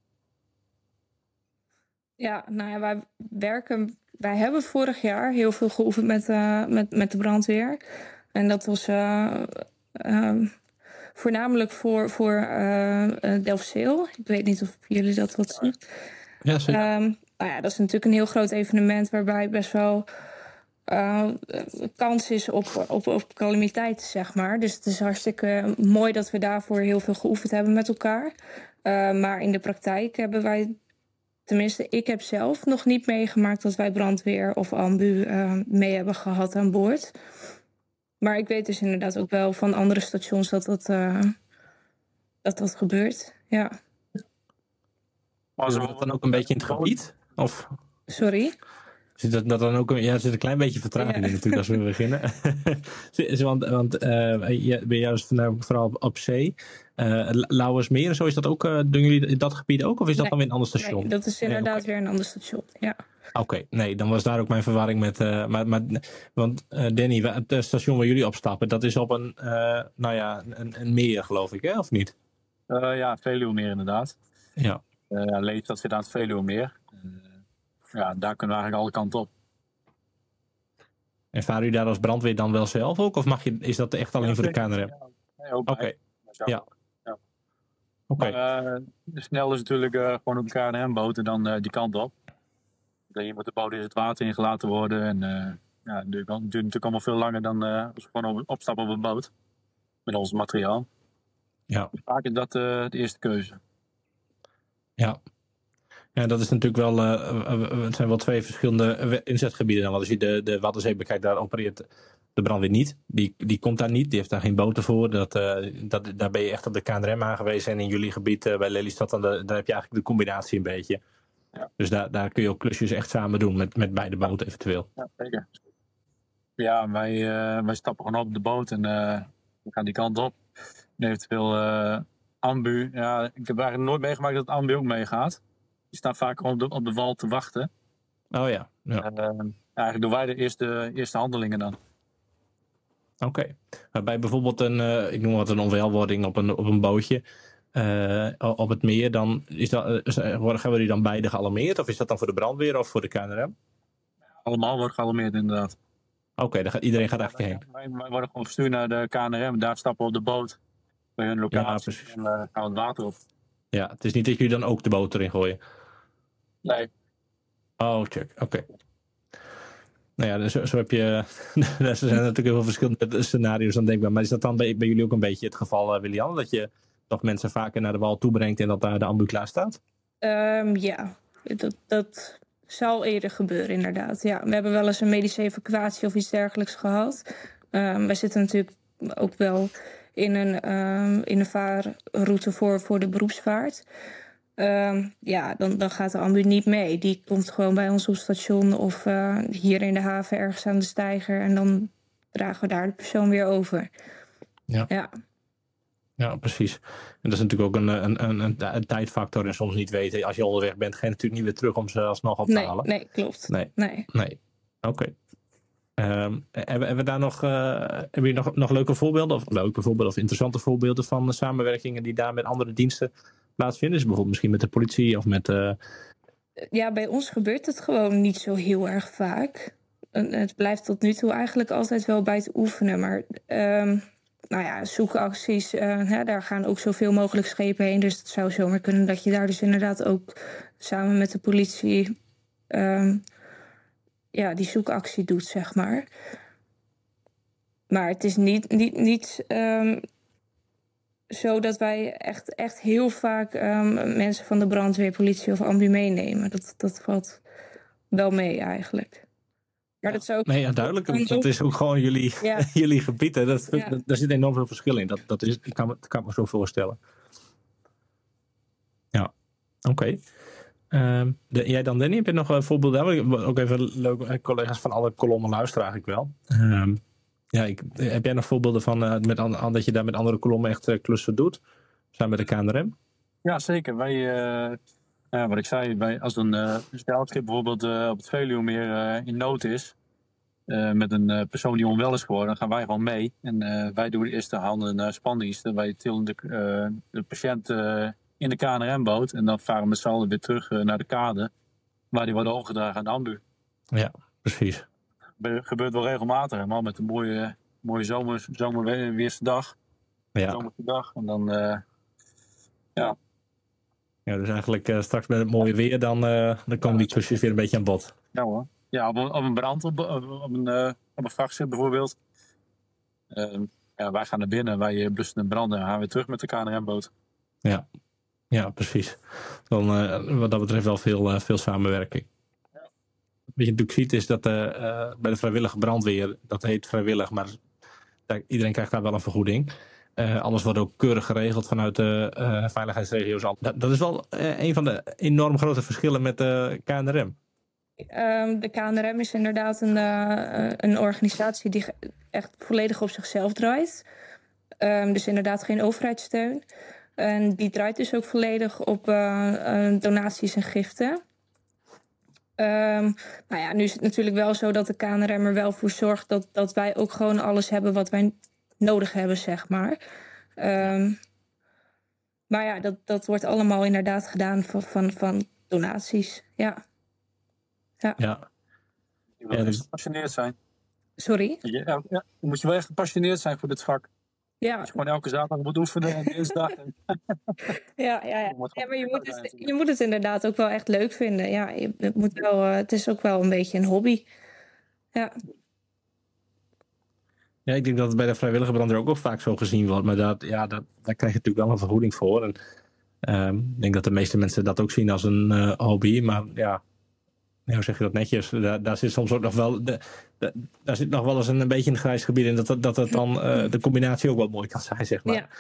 Speaker 2: Ja, nou ja, wij hebben vorig jaar heel veel geoefend met de brandweer. En dat was voornamelijk voor Delfzijl. Ik weet niet of jullie dat wat zegt.
Speaker 1: Ja, zeker.
Speaker 2: Nou ja, dat is natuurlijk een heel groot evenement waarbij best wel kans is op calamiteiten, zeg maar. Dus het is hartstikke mooi dat we daarvoor heel veel geoefend hebben met elkaar. Maar in de praktijk hebben wij, tenminste, ik heb zelf nog niet meegemaakt dat wij brandweer of ambu mee hebben gehad aan boord. Maar ik weet dus inderdaad ook wel van andere stations dat gebeurt. Ja.
Speaker 1: Maar zit dat dan ook een beetje in het gebied? Of?
Speaker 2: Sorry?
Speaker 1: Zit dat dan ook? Ja, er zit een klein beetje vertraging in natuurlijk als we beginnen. want ben juist vooral op zee. Lauwersmeer en zo, is dat ook, doen jullie in dat gebied ook? Of is dat dan weer een ander station?
Speaker 2: Nee, dat is inderdaad weer een ander station, ja.
Speaker 1: Oké, nee, dan was daar ook mijn verwarring met. Want Danny, het station waar jullie opstappen, dat is op een meer, geloof ik, hè? Of niet?
Speaker 3: Ja, Veluwemeer inderdaad.
Speaker 1: Ja.
Speaker 3: Leefstad zit aan het Veluwemeer. Ja, daar kunnen we eigenlijk alle kanten op.
Speaker 1: En varen jullie daar als brandweer dan wel zelf ook? Of is dat echt alleen voor de KNRM?
Speaker 3: Oké.
Speaker 1: Ja. Oké.
Speaker 3: Snel is natuurlijk gewoon op de KNRM-boot en dan die kant op. Je moet de boot in het water ingelaten worden. En het duurt natuurlijk allemaal veel langer dan als we gewoon opstappen op een boot. Met ons materiaal.
Speaker 1: Ja.
Speaker 3: Vaak is dat de eerste keuze.
Speaker 1: Ja. Ja, dat is natuurlijk wel. Het zijn wel twee verschillende inzetgebieden. Want als je de Waddenzee bekijkt, daar opereert de brandweer niet. Die komt daar niet. Die heeft daar geen boten voor. Daar ben je echt op de KNRM aangewezen. En in jullie gebied bij Lelystad, daar heb je eigenlijk de combinatie een beetje. Ja. Dus daar kun je ook klusjes echt samen doen met beide boten eventueel.
Speaker 3: Ja, zeker. Ja, wij stappen gewoon op de boot en we gaan die kant op. En eventueel ambu. Ja, ik heb eigenlijk nooit meegemaakt dat ambu ook meegaat. Die staan vaak gewoon op de wal te wachten.
Speaker 1: Oh ja.
Speaker 3: Eigenlijk doen wij de eerste handelingen dan.
Speaker 1: Oké. Maar bij bijvoorbeeld ik noem wat een onwelwording op een bootje op het meer, dan gaan we die dan beide gealarmeerd? Of is dat dan voor de brandweer of voor de KNRM?
Speaker 3: Allemaal wordt gealarmeerd inderdaad.
Speaker 1: Oké, iedereen gaat eigenlijk heen.
Speaker 3: Wij worden gewoon gestuurd naar de KNRM. Daar stappen we op de boot bij hun locatie en gaan we het water op.
Speaker 1: Ja, het is niet dat jullie dan ook de boot erin gooien?
Speaker 3: Nee.
Speaker 1: Oh, check. Oké. Nou ja, dus zo heb je... er zijn natuurlijk heel veel verschillende scenario's aan denkbaar. Maar is dat dan bij jullie ook een beetje het geval, Willian? Dat je toch mensen vaker naar de wal toe brengt en dat daar de ambu klaar staat?
Speaker 2: Ja, dat zal eerder gebeuren inderdaad. Ja, we hebben wel eens een medische evacuatie of iets dergelijks gehad. Wij zitten natuurlijk ook wel in een vaarroute voor de beroepsvaart. Dan gaat de ambu niet mee. Die komt gewoon bij ons op station of hier in de haven ergens aan de steiger. En dan dragen we daar de persoon weer over.
Speaker 1: Ja, precies. En dat is natuurlijk ook een tijdfactor. En soms niet weten, als je onderweg bent, ga je natuurlijk niet weer terug om ze alsnog op te halen.
Speaker 2: Nee, klopt.
Speaker 1: Nee. Oké. Hebben we daar hebben jullie nog leuke voorbeelden? Of interessante voorbeelden van samenwerkingen die daar met andere diensten plaatsvinden? Dus bijvoorbeeld misschien met de politie of met...
Speaker 2: Ja, bij ons gebeurt het gewoon niet zo heel erg vaak. Het blijft tot nu toe eigenlijk altijd wel bij het oefenen. Maar zoekacties, daar gaan ook zoveel mogelijk schepen heen. Dus het zou zomaar kunnen dat je daar dus inderdaad ook samen met de politie die zoekactie doet, zeg maar. Maar het is niet zo dat wij echt heel vaak mensen van de brandweer, politie of ambu meenemen. Dat valt wel mee eigenlijk. Maar dat is ook...
Speaker 1: Nee, ja, duidelijk. Dat is ook gewoon jullie gebied. Hè. Daar zit enorm veel verschil in. Ik kan me zo voorstellen. Ja, oké. Jij dan, Danny? Heb je nog voorbeelden? Ook even leuk, collega's van alle kolommen luisteren eigenlijk wel. Heb jij nog voorbeelden van dat je daar met andere kolommen echt klussen doet? Samen met de KNRM?
Speaker 3: Ja, zeker. Wij, wat ik zei, als een zeilschip bijvoorbeeld op het Veluwemeer in nood is, met een persoon die onwel is geworden, dan gaan wij gewoon mee. En wij doen de eerste handen spandiensten. Wij tillen de patiënt in de KNRM-boot en dan varen we met z'n allen weer terug naar de kade, waar die worden overgedragen aan de ambu.
Speaker 1: Ja, precies.
Speaker 3: Gebeurt wel regelmatig, maar met een mooie zomerweerse dag.
Speaker 1: Ja.
Speaker 3: Zomerse dag. En dan,
Speaker 1: Ja, dus eigenlijk straks met het mooie weer, dan komen die klusjes weer een beetje aan bod.
Speaker 3: Ja hoor. Ja, op een brand, op een vrachtschip bijvoorbeeld. Wij gaan naar binnen, wij blussen en branden en gaan weer terug met de KNRM-boot.
Speaker 1: Ja, precies. Dan wat dat betreft wel veel samenwerking. Ja. Wat je natuurlijk ziet is dat bij de vrijwillige brandweer, dat heet vrijwillig, maar iedereen krijgt daar wel een vergoeding. Alles wordt ook keurig geregeld vanuit de veiligheidsregio's. Dat is wel een van de enorm grote verschillen met de KNRM.
Speaker 2: De KNRM is inderdaad een organisatie die echt volledig op zichzelf draait. Dus inderdaad geen overheidssteun. En die draait dus ook volledig op donaties en giften. Nu is het natuurlijk wel zo dat de KNRM er wel voor zorgt dat wij ook gewoon alles hebben wat wij nodig hebben, zeg maar. Dat wordt allemaal inderdaad gedaan van donaties, ja.
Speaker 3: Je moet wel echt gepassioneerd zijn.
Speaker 2: Sorry?
Speaker 3: Ja, dan moet je wel echt gepassioneerd zijn voor dit vak.
Speaker 2: Ja.
Speaker 3: Als je gewoon elke zaterdag moet oefenen en dinsdag.
Speaker 2: Ja, maar je moet het inderdaad ook wel echt leuk vinden. Ja, het is ook wel een beetje een hobby. Ja.
Speaker 1: Ja, ik denk dat het bij de vrijwillige brandweer ook vaak zo gezien wordt. Maar daar krijg je natuurlijk wel een vergoeding voor. En ik denk dat de meeste mensen dat ook zien als een hobby. Maar ja, hoe zeg je dat netjes? Daar zit soms ook nog wel... Daar zit nog wel eens een beetje een grijs gebied in. Dat het dan de combinatie ook wel mooi kan zijn, zeg maar.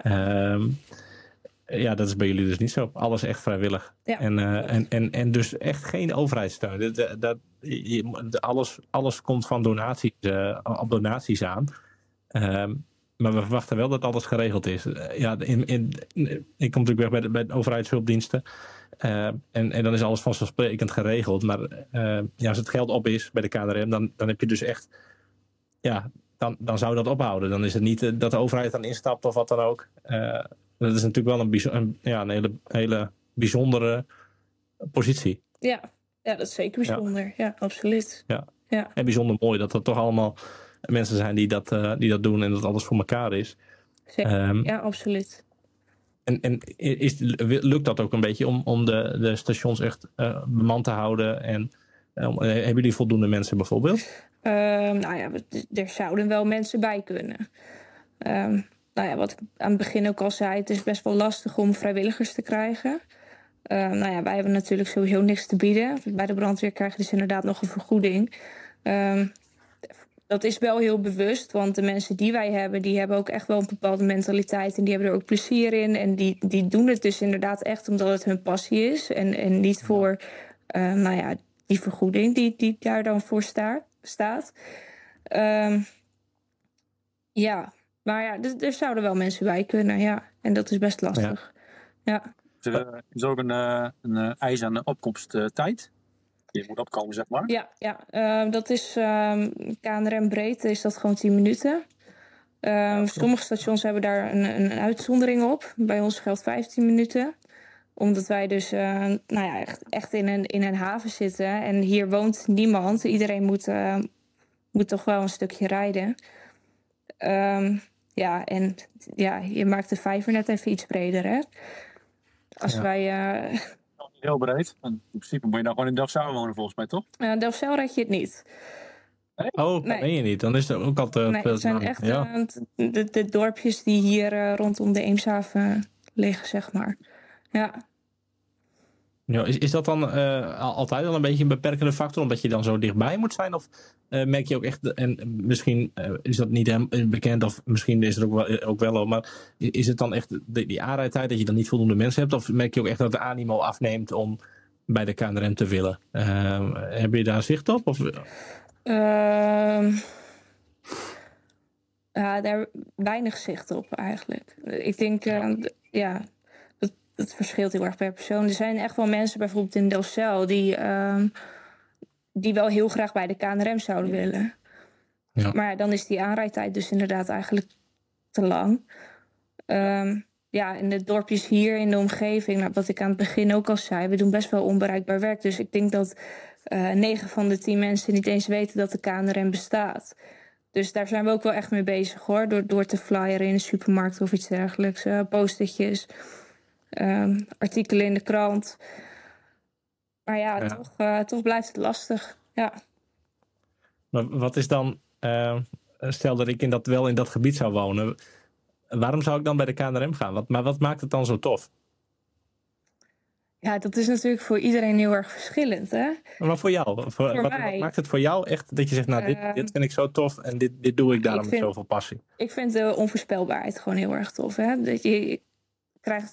Speaker 1: Ja, dat is bij jullie dus niet zo. Alles echt vrijwillig. Ja. En dus echt geen overheidssteun. Alles komt van donaties, op donaties aan. Maar we verwachten wel dat alles geregeld is. Ik kom natuurlijk weg bij de overheidshulpdiensten. En dan is alles vanzelfsprekend geregeld. Maar als het geld op is bij de KNRM, dan heb je dus echt dan zou dat ophouden. Dan is het niet dat de overheid dan instapt of wat dan ook. Dat is natuurlijk wel een hele bijzondere positie.
Speaker 2: Ja, dat is zeker bijzonder. Ja, absoluut.
Speaker 1: Ja. En bijzonder mooi dat er toch allemaal mensen zijn die dat doen en dat alles voor elkaar is.
Speaker 2: Zeker. Ja, absoluut.
Speaker 1: En lukt dat ook een beetje om de stations echt bemand te houden? En hebben jullie voldoende mensen bijvoorbeeld?
Speaker 2: Er zouden wel mensen bij kunnen. Wat ik aan het begin ook al zei, het is best wel lastig om vrijwilligers te krijgen. Wij hebben natuurlijk sowieso niks te bieden. Bij de brandweer krijgen dus inderdaad nog een vergoeding. Dat is wel heel bewust, want de mensen die wij hebben, die hebben ook echt wel een bepaalde mentaliteit en die hebben er ook plezier in. En die doen het dus inderdaad echt omdat het hun passie is en niet voor die vergoeding die daar dan voor staat. Er zouden wel mensen bij kunnen, ja. En dat is best lastig. Ja.
Speaker 3: Is er ook een eis aan de opkomsttijd? Je moet opkomen, zeg maar.
Speaker 2: Dat is KNRM breedte is dat gewoon 10 minuten. Sommige stations hebben daar een uitzondering op. Bij ons geldt 15 minuten. Omdat wij dus echt in een haven zitten. En hier woont niemand. Iedereen moet toch wel een stukje rijden. Je maakt de vijver net even iets breder, hè? Als wij...
Speaker 3: Niet heel breed. In principe moet je dan gewoon in Delfzijl wonen, volgens mij, toch?
Speaker 2: Delfzijl red je het niet.
Speaker 3: Nee?
Speaker 1: Oh, dat meen je niet. Dan is er ook altijd...
Speaker 2: Nee, het zijn echt de dorpjes die hier rondom de Eemshaven liggen, zeg maar. Ja.
Speaker 1: Ja, is dat dan altijd al een beetje een beperkende factor, omdat je dan zo dichtbij moet zijn? Of merk je ook echt, en misschien is dat niet helemaal bekend, of misschien is het ook wel, maar is het dan echt die aanrijdtijd dat je dan niet voldoende mensen hebt? Of merk je ook echt dat de animo afneemt om bij de KNRM te willen? Heb je daar zicht op? Of?
Speaker 2: Daar weinig zicht op eigenlijk. Ik denk, dat verschilt heel erg per persoon. Er zijn echt wel mensen, bijvoorbeeld in Delfzijl, die wel heel graag bij de KNRM zouden willen. Ja. Maar dan is die aanrijdtijd dus inderdaad eigenlijk te lang. In de dorpjes hier in de omgeving, wat ik aan het begin ook al zei, we doen best wel onbereikbaar werk. Dus ik denk dat 9 van de 10 mensen niet eens weten dat de KNRM bestaat. Dus daar zijn we ook wel echt mee bezig, hoor. Door te flyeren in de supermarkt of iets dergelijks. Postertjes, artikelen in de krant. Maar toch blijft het lastig. Ja.
Speaker 1: Maar wat is dan... stel dat ik in dat gebied zou wonen. Waarom zou ik dan bij de KNRM gaan? Maar wat maakt het dan zo tof?
Speaker 2: Ja, dat is natuurlijk voor iedereen heel erg verschillend, hè?
Speaker 1: Maar voor jou? Wat maakt het voor jou echt dat je zegt, dit vind ik zo tof en dit doe ik daarom met zoveel passie?
Speaker 2: Ik vind de onvoorspelbaarheid gewoon heel erg tof, hè? Dat je krijgt,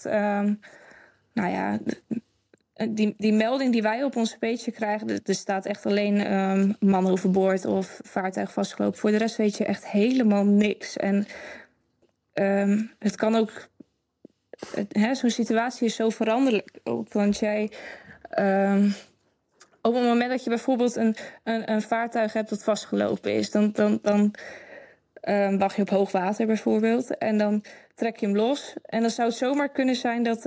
Speaker 2: die melding die wij op ons page krijgen, er staat echt alleen man overboord of vaartuig vastgelopen. Voor de rest weet je echt helemaal niks. En het kan ook... zo'n situatie is zo veranderlijk. Want jij... op het moment dat je bijvoorbeeld een vaartuig hebt dat vastgelopen is, dan wacht je op hoog water bijvoorbeeld. En dan trek je hem los. En dan zou het zomaar kunnen zijn dat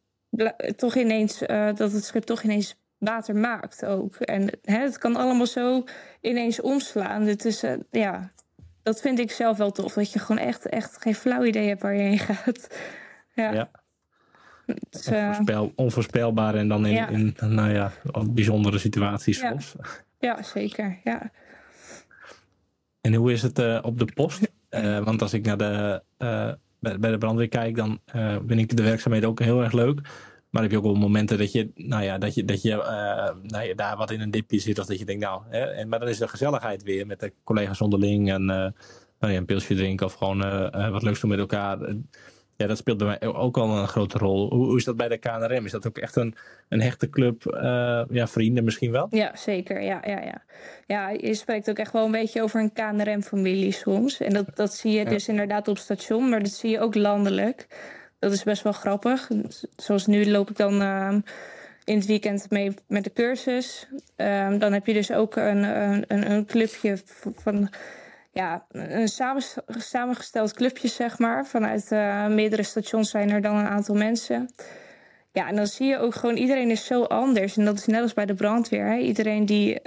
Speaker 2: dat het schip toch ineens water maakt ook. En het kan allemaal zo ineens omslaan. Het is, dat vind ik zelf wel tof. Dat je gewoon echt geen flauw idee hebt waar je heen gaat. Ja.
Speaker 1: Dus, onvoorspelbaar en dan in bijzondere situaties soms.
Speaker 2: Ja, zeker. Ja.
Speaker 1: En hoe is het op de post? Want als ik naar bij de brandweer kijk, dan vind ik de werkzaamheden ook heel erg leuk. Maar heb je ook wel momenten dat je daar wat in een dipje zit, of dat je denkt, maar dan is de gezelligheid weer met de collega's onderling en een pilsje drinken of gewoon wat leuks doen met elkaar. Ja, dat speelt bij mij ook al een grote rol. Hoe is dat bij de KNRM? Is dat ook echt een hechte club? Vrienden misschien wel?
Speaker 2: Ja, zeker. Ja, je spreekt ook echt wel een beetje over een KNRM-familie soms. En dat zie je dus inderdaad op station, maar dat zie je ook landelijk. Dat is best wel grappig. Zoals nu loop ik dan in het weekend mee met de cursus. Dan heb je dus ook een clubje van een samengesteld clubje, zeg maar. Vanuit meerdere stations zijn er dan een aantal mensen. Ja, en dan zie je ook gewoon, iedereen is zo anders. En dat is net als bij de brandweer. Hè? Iedereen die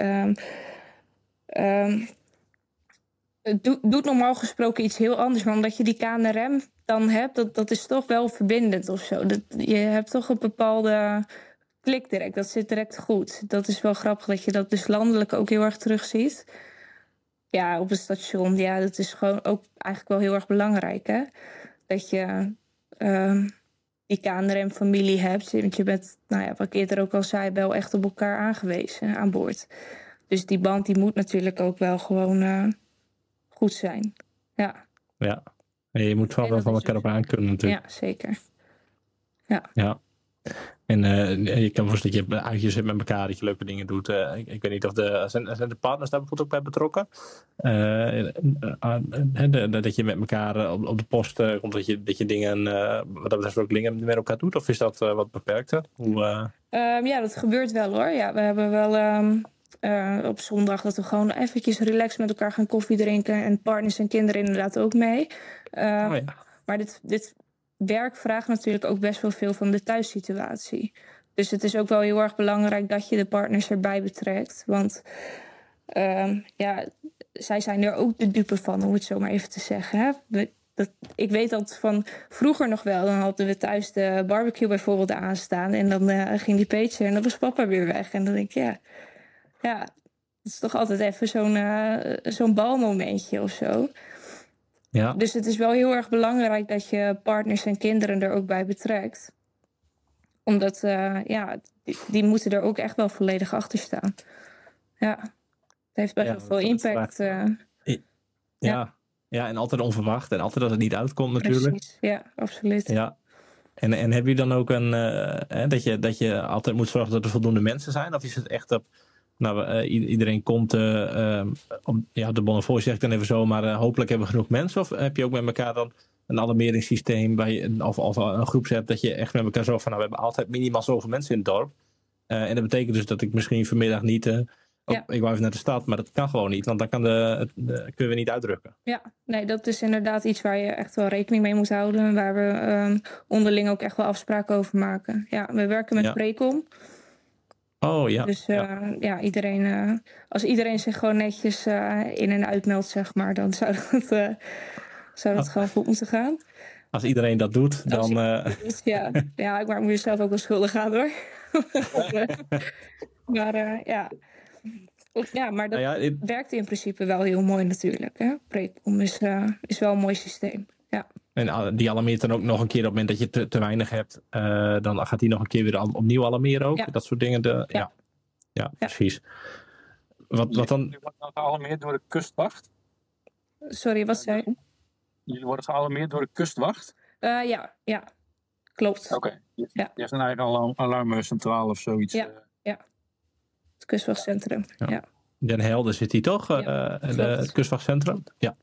Speaker 2: doet normaal gesproken iets heel anders. Maar omdat je die KNRM dan hebt, dat is toch wel verbindend of zo. Je hebt toch een bepaalde klik direct. Dat zit direct goed. Dat is wel grappig dat je dat dus landelijk ook heel erg terugziet. Ja, op een station. Ja, dat is gewoon ook eigenlijk wel heel erg belangrijk, hè? Dat je die KNRM-familie hebt. Want je bent, wat ik eerder ook al zei, wel echt op elkaar aangewezen aan boord. Dus die band die moet natuurlijk ook wel gewoon goed zijn. Ja.
Speaker 1: Ja. En je moet wel van elkaar op aan kunnen natuurlijk.
Speaker 2: Ja, zeker.
Speaker 1: Ja. En je kan voorstellen dat je uitjes hebt met elkaar, dat je leuke dingen doet. Ik weet niet of zijn de partners daar bijvoorbeeld ook bij betrokken? Dat je met elkaar op de post komt, dat je dingen, wat dat betreft ook dingen met elkaar doet? Of is dat wat beperkter?
Speaker 2: Ja, dat gebeurt wel hoor. Ja, we hebben wel op zondag dat we gewoon eventjes relaxed met elkaar gaan koffie drinken. En partners en kinderen inderdaad ook mee. Maar dit werk vraagt natuurlijk ook best wel veel van de thuissituatie. Dus het is ook wel heel erg belangrijk dat je de partners erbij betrekt. Want zij zijn er ook de dupe van, om het zo maar even te zeggen. Hè? Ik weet dat van vroeger nog wel. Dan hadden we thuis de barbecue bijvoorbeeld aanstaan. En dan ging die pager en dan was papa weer weg. En dan denk ik, ja, het is toch altijd even zo'n balmomentje of zo. Ja. Dus het is wel heel erg belangrijk dat je partners en kinderen er ook bij betrekt. Omdat, die moeten er ook echt wel volledig achter staan. Ja, het heeft best wel veel impact.
Speaker 1: Ja, en altijd onverwacht. En altijd als het niet uitkomt natuurlijk.
Speaker 2: Precies, ja, absoluut.
Speaker 1: Ja. En heb je dan ook dat je altijd moet zorgen dat er voldoende mensen zijn? Of is het echt op... iedereen komt op de Bonnefoy, zeg ik dan even zo, maar hopelijk hebben we genoeg mensen. Of heb je ook met elkaar dan een alarmeringssysteem of een groepsapp dat je echt met elkaar zorgt van we hebben altijd minimaal zoveel mensen in het dorp. En dat betekent dus dat ik misschien vanmiddag niet... ik wou even naar de stad, maar dat kan gewoon niet, want dan kunnen we niet uitdrukken.
Speaker 2: Ja, nee, dat is inderdaad iets waar je echt wel rekening mee moet houden. Waar we onderling ook echt wel afspraken over maken. Ja, we werken met Precom.
Speaker 1: Oh ja.
Speaker 2: Dus iedereen, als iedereen zich gewoon netjes in- en uitmeldt, zeg maar, dan zou dat gewoon goed moeten gaan.
Speaker 1: Als iedereen dat doet, dan...
Speaker 2: Ja, ik moet jezelf ook wel schuldig aan, hoor. Maar dat werkt in principe wel heel mooi natuurlijk. Hè? Precom is wel een mooi systeem. Ja.
Speaker 1: En die alarmeert dan ook nog een keer op het moment dat je te weinig hebt. Dan gaat die nog een keer weer opnieuw alarmeren ook. Ja. Dat soort dingen. Ja, precies. Wat dan?
Speaker 3: Jullie worden gealarmeerd door de kustwacht?
Speaker 2: Sorry, wat zei je?
Speaker 3: Jullie worden gealarmeerd door de kustwacht?
Speaker 2: Ja. Klopt.
Speaker 3: Oké. Je hebt een eigen alarmcentrale of zoiets?
Speaker 2: Ja. Het kustwachtcentrum, ja.
Speaker 1: Den Helder zit die toch? Het kustwachtcentrum? Ja.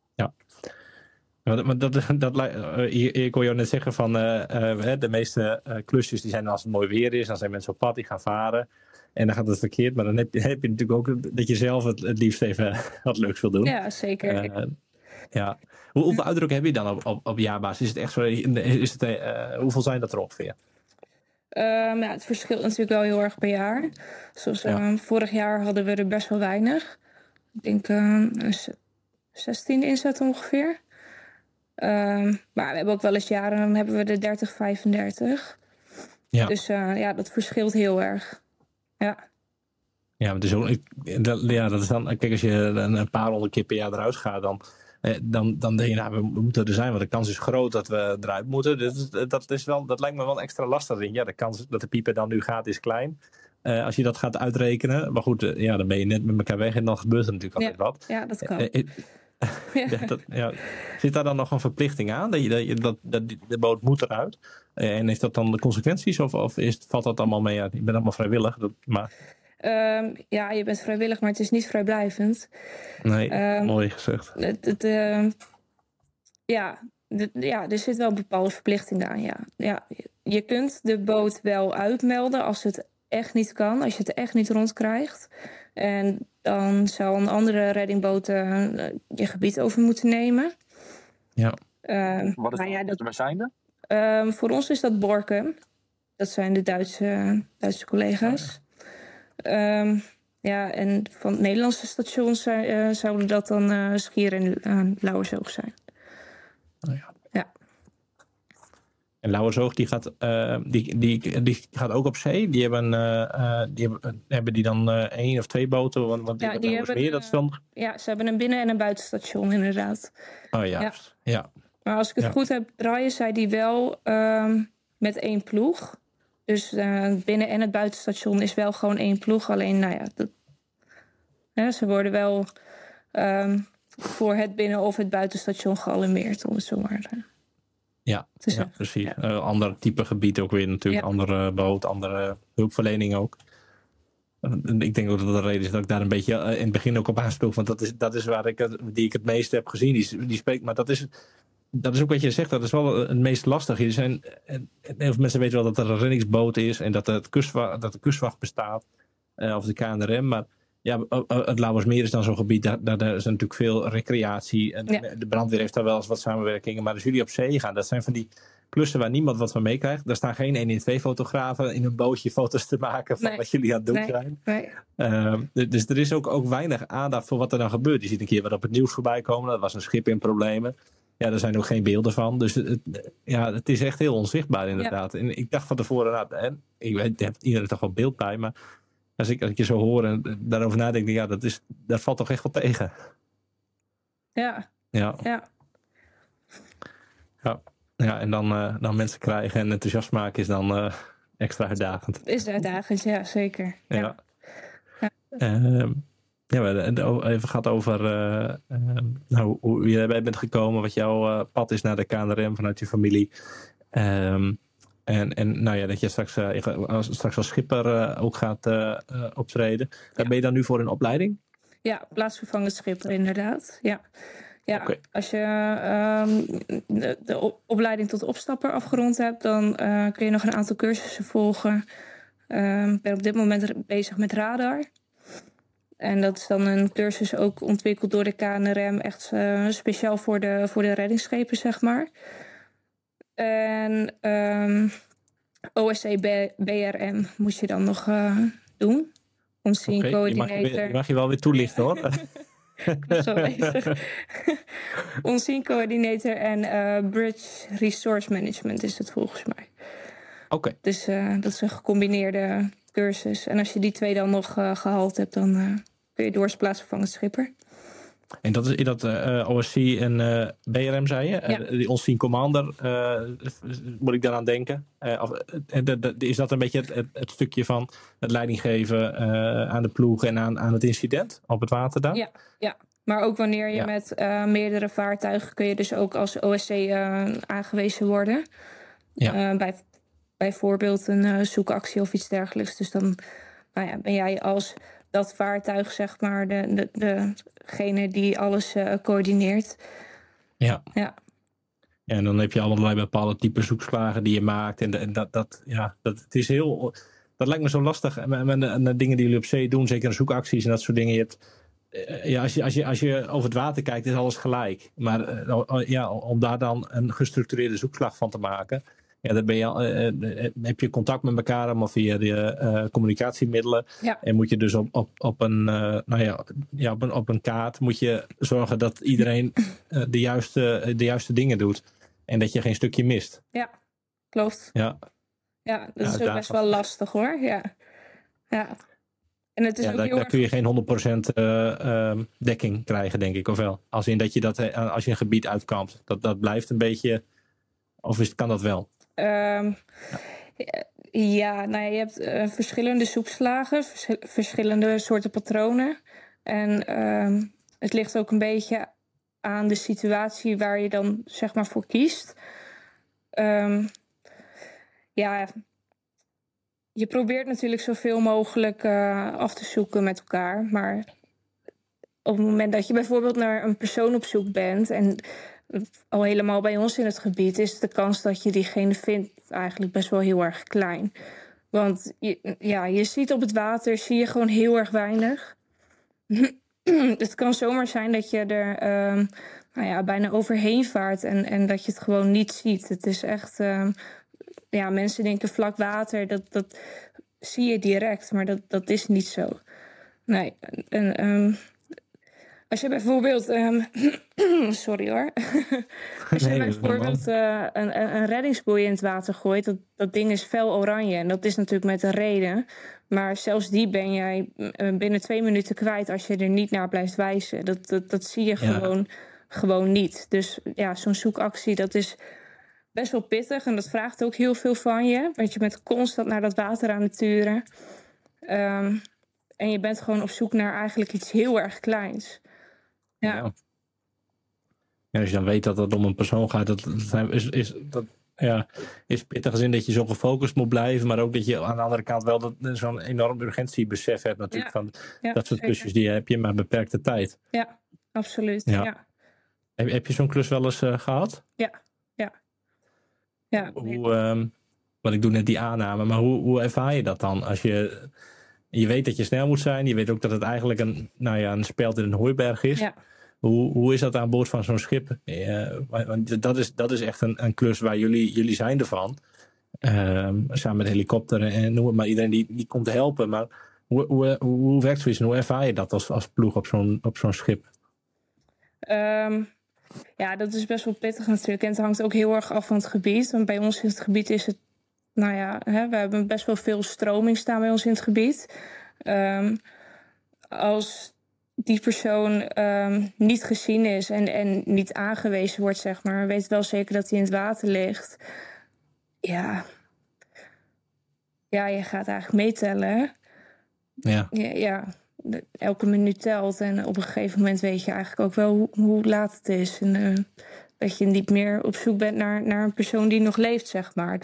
Speaker 1: Maar ik hoor jou net zeggen van de meeste klusjes die zijn als het mooi weer is, dan zijn mensen op pad, die gaan varen en dan gaat het verkeerd. Maar dan heb je natuurlijk ook dat je zelf het liefst even wat leuks wil doen.
Speaker 2: Ja, zeker.
Speaker 1: Hoeveel uitdrukken heb je dan op jaarbasis? Is het echt zo? Hoeveel zijn dat er ongeveer?
Speaker 2: Het verschilt natuurlijk wel heel erg per jaar. Zoals vorig jaar hadden we er best wel weinig. Ik denk 16 inzet ongeveer. Maar we hebben ook wel eens jaren, dan hebben we er 30, 35. Ja. Dus dat verschilt heel erg. Ja.
Speaker 1: Ja, maar dat is dan... Kijk, als je een paar honderd keer per jaar eruit gaat, dan denk je, we moeten er zijn, want de kans is groot dat we eruit moeten. Dat lijkt me wel extra lastig. Ja, de kans dat de pieper dan nu gaat is klein. Als je dat gaat uitrekenen. Maar goed, dan ben je net met elkaar weg en dan gebeurt er natuurlijk altijd wat.
Speaker 2: Ja, dat kan.
Speaker 1: Zit daar dan nog een verplichting aan? Dat de boot moet eruit? En heeft dat dan de consequenties? Of valt dat allemaal mee? Ja, ik ben allemaal vrijwillig.
Speaker 2: Je bent vrijwillig, maar het is niet vrijblijvend.
Speaker 1: Nee, mooi gezegd.
Speaker 2: Er zit wel een bepaalde verplichting aan, ja. Je kunt de boot wel uitmelden als het echt niet kan. Als je het echt niet rondkrijgt. En dan zou een andere reddingboot je gebied over moeten nemen.
Speaker 1: Ja.
Speaker 3: Wat is
Speaker 2: Maar
Speaker 3: dat zijn?
Speaker 2: Voor ons is dat Borkum. Dat zijn de Duitse collega's. En van het Nederlandse stations zouden dat dan Schier en Lauwersoog zijn.
Speaker 1: Oh, ja.
Speaker 2: Ja.
Speaker 1: En Lauwersoog die gaat ook op zee. Hebben die dan 1 of 2 boten? Want
Speaker 2: Ja, die hebben
Speaker 1: meer, dat is dan...
Speaker 2: Ja, ze hebben een binnen- en een buitenstation inderdaad.
Speaker 1: Oh, juist. Ja.
Speaker 2: Maar als ik het goed heb, draaien zij die wel met 1 ploeg. Dus het binnen- en het buitenstation is wel gewoon 1 ploeg. Alleen, ze worden wel voor het binnen- of het buitenstation gealarmeerd, om het zo maar te zeggen.
Speaker 1: Precies.
Speaker 2: Ja.
Speaker 1: Ander type gebied ook weer natuurlijk.
Speaker 2: Ja.
Speaker 1: Andere boot, andere hulpverlening ook. Ik denk ook dat dat de reden is dat ik daar een beetje in het begin ook op aansloeg. Want dat is waar die ik het meest heb gezien. Die spreekt, maar dat is ook wat je zegt. Dat is wel het meest lastige. Heel veel mensen weten wel dat er een reddingsboot is. En dat de kustwacht bestaat. Of de KNRM. Maar ja, het Lauwersmeer is dan zo'n gebied. Daar is natuurlijk veel recreatie. En de brandweer heeft daar wel eens wat samenwerkingen. Maar als jullie op zee gaan, dat zijn van die klussen waar niemand wat van meekrijgt. Daar staan geen 112-fotografen in een bootje foto's te maken van wat jullie aan het doen zijn.
Speaker 2: Nee.
Speaker 1: Dus er is ook weinig aandacht voor wat er dan gebeurt. Je ziet een keer wat op het nieuws voorbij komen. Dat was een schip in problemen. Ja, daar zijn ook geen beelden van. Dus het is echt heel onzichtbaar inderdaad. Ja. En ik dacht van tevoren, ik weet, daar heeft iedereen toch wel beeld bij. Maar als ik je zo hoor en daarover nadenk, dat valt toch echt wel tegen.
Speaker 2: Ja.
Speaker 1: Ja, en dan mensen krijgen en enthousiast maken is dan extra uitdagend.
Speaker 2: Is uitdagend, ja, zeker.
Speaker 1: Ja. Even gaat over hoe je erbij bent gekomen, wat jouw pad is naar de KNRM vanuit je familie. Dat je straks als schipper ook gaat optreden. Daar ben je dan nu voor een opleiding?
Speaker 2: Ja, plaatsvervangend schipper inderdaad. Ja,
Speaker 1: Okay.
Speaker 2: Als je de opleiding tot opstapper afgerond hebt, dan kun je nog een aantal cursussen volgen. Ik ben op dit moment bezig met radar. En dat is dan een cursus ook ontwikkeld door de KNRM, echt speciaal voor de reddingsschepen, zeg maar. En OSC BRM moet je dan nog doen. Onzien coördinator.
Speaker 1: Je mag je wel weer toelichten, hoor.
Speaker 2: Ik was zo bezig. Onzien coördinator en Bridge Resource Management is het volgens mij.
Speaker 1: Oké.
Speaker 2: Dus dat is een gecombineerde cursus. En als je die 2 dan nog gehaald hebt, dan kun je door als plaatsvervangend schipper.
Speaker 1: En dat is in dat OSC en BRM, zei je?
Speaker 2: Ja.
Speaker 1: Die Onzien Commander, moet ik daaraan denken? Is dat een beetje het stukje van het leidinggeven aan de ploeg en aan het incident op het water daar?
Speaker 2: Ja. Maar ook wanneer je met meerdere vaartuigen kun je dus ook als OSC aangewezen worden.
Speaker 1: Ja.
Speaker 2: Bijvoorbeeld een zoekactie of iets dergelijks. Dus dan ben jij als dat vaartuig, zeg maar, degene die alles coördineert.
Speaker 1: Ja. En dan heb je allerlei bepaalde type zoekslagen die je maakt. En dat is heel... Dat lijkt me zo lastig. En de dingen die jullie op zee doen, zeker zoekacties en dat soort dingen. Je hebt, als je over het water kijkt, is alles gelijk. Maar om daar dan een gestructureerde zoekslag van te maken, dan heb je contact met elkaar allemaal via de communicatiemiddelen.
Speaker 2: Ja.
Speaker 1: En moet je dus op een kaart moet je zorgen dat iedereen de juiste dingen doet. En dat je geen stukje mist.
Speaker 2: Ja, klopt.
Speaker 1: Ja,
Speaker 2: dat is ook best wel lastig, hoor. Ja. En het is ook
Speaker 1: daar kun je geen 100% dekking krijgen, denk ik, of wel? Als in dat je als je een gebied uitkampt, dat blijft een beetje... Of kan dat wel?
Speaker 2: Je hebt verschillende zoekslagen, verschillende soorten patronen. En het ligt ook een beetje aan de situatie waar je dan, zeg maar, voor kiest. Je probeert natuurlijk zoveel mogelijk af te zoeken met elkaar. Maar op het moment dat je bijvoorbeeld naar een persoon op zoek bent, en al helemaal bij ons in het gebied, is de kans dat je diegene vindt eigenlijk best wel heel erg klein. Want je ziet op het water zie je gewoon heel erg weinig. Het kan zomaar zijn dat je er bijna overheen vaart en dat je het gewoon niet ziet. Het is echt... mensen denken vlak water, dat zie je direct, maar dat is niet zo. Nee, als je bijvoorbeeld... sorry hoor. Als je bijvoorbeeld een reddingsboei in het water gooit... Dat ding is fel oranje. En dat is natuurlijk met een reden. Maar zelfs die ben jij binnen 2 minuten kwijt... als je er niet naar blijft wijzen. Dat zie je gewoon niet. Dus ja, zo'n zoekactie, dat is best wel pittig. En dat vraagt ook heel veel van je. Want je bent constant naar dat water aan het turen. En je bent gewoon op zoek naar eigenlijk iets heel erg kleins. Ja.
Speaker 1: Ja, als je dan weet dat het om een persoon gaat, dat is pittig in dat je zo gefocust moet blijven, maar ook dat je aan de andere kant wel zo'n enorm urgentiebesef hebt natuurlijk van dat soort klusjes die heb je maar beperkte tijd.
Speaker 2: Ja, absoluut. Ja.
Speaker 1: Heb je zo'n klus wel eens gehad?
Speaker 2: Ja.
Speaker 1: Want ik doe net die aanname, maar hoe ervaar je dat dan? Als je weet dat je snel moet zijn, je weet ook dat het eigenlijk een speld in een hooiberg is. Ja. Hoe is dat aan boord van zo'n schip? Want dat is echt een klus waar jullie zijn ervan. Samen met helikopteren en noem het maar. Iedereen die komt helpen. Maar hoe werkt zoiets en hoe ervaar je dat als ploeg op zo'n schip?
Speaker 2: Dat is best wel pittig natuurlijk. En het hangt ook heel erg af van het gebied. Want bij ons in het gebied is het... we hebben best wel veel stroming staan bij ons in het gebied. Als die persoon niet gezien is en niet aangewezen wordt, zeg maar, weet wel zeker dat hij in het water ligt. Ja, je gaat eigenlijk meetellen. Ja, elke minuut telt. En op een gegeven moment weet je eigenlijk ook wel hoe laat het is. En dat je niet meer op zoek bent naar een persoon die nog leeft, zeg maar.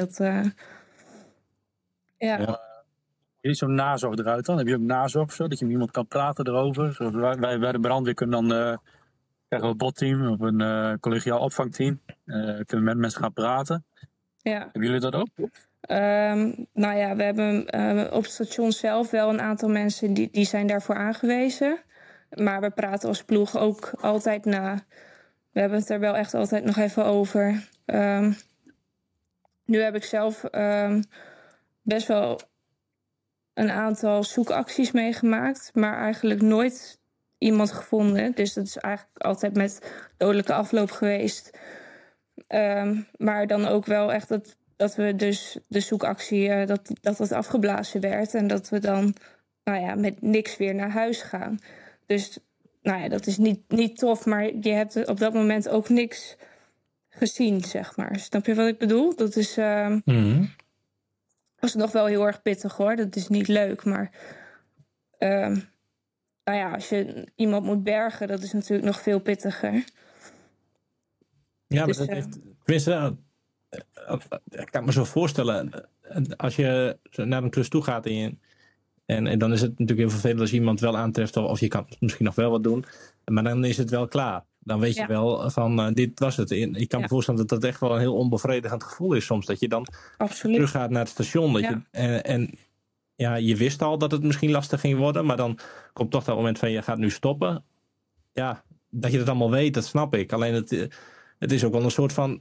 Speaker 3: Is zo'n nazorg eruit dan? Heb je ook nazorg zo, dat je met iemand kan praten erover? Zoals wij bij de brandweer kunnen dan krijgen we een botteam of een collegiaal opvangteam. Kunnen we met mensen gaan praten.
Speaker 2: Ja.
Speaker 3: Hebben jullie dat ook?
Speaker 2: We hebben op het station zelf wel een aantal mensen die zijn daarvoor aangewezen. Maar we praten als ploeg ook altijd na. We hebben het er wel echt altijd nog even over. Nu heb ik zelf best wel een aantal zoekacties meegemaakt, maar eigenlijk nooit iemand gevonden. Dus dat is eigenlijk altijd met dodelijke afloop geweest. Maar dan ook wel echt dat we dus de zoekactie, dat afgeblazen werd. En dat we dan met niks weer naar huis gaan. Dus dat is niet tof, maar je hebt op dat moment ook niks gezien, zeg maar. Snap je wat ik bedoel? Dat is... Dat is nog wel heel erg pittig hoor. Dat is niet leuk. Maar als je iemand moet bergen, dat is natuurlijk nog veel pittiger.
Speaker 1: Ja, dus, maar dat heeft... Tenminste, ik kan me zo voorstellen. Als je naar een klus toe gaat en dan is het natuurlijk heel vervelend als je iemand wel aantreft. Of je kan misschien nog wel wat doen. Maar dan is het wel klaar. Dan weet je wel van dit was het. Ik kan me voorstellen dat echt wel een heel onbevredigend gevoel is soms. Dat je dan teruggaat naar het station. Dat je wist al dat het misschien lastig ging worden. Maar dan komt toch dat moment van je gaat nu stoppen. Ja, dat je dat allemaal weet, dat snap ik. Alleen het is ook wel een soort van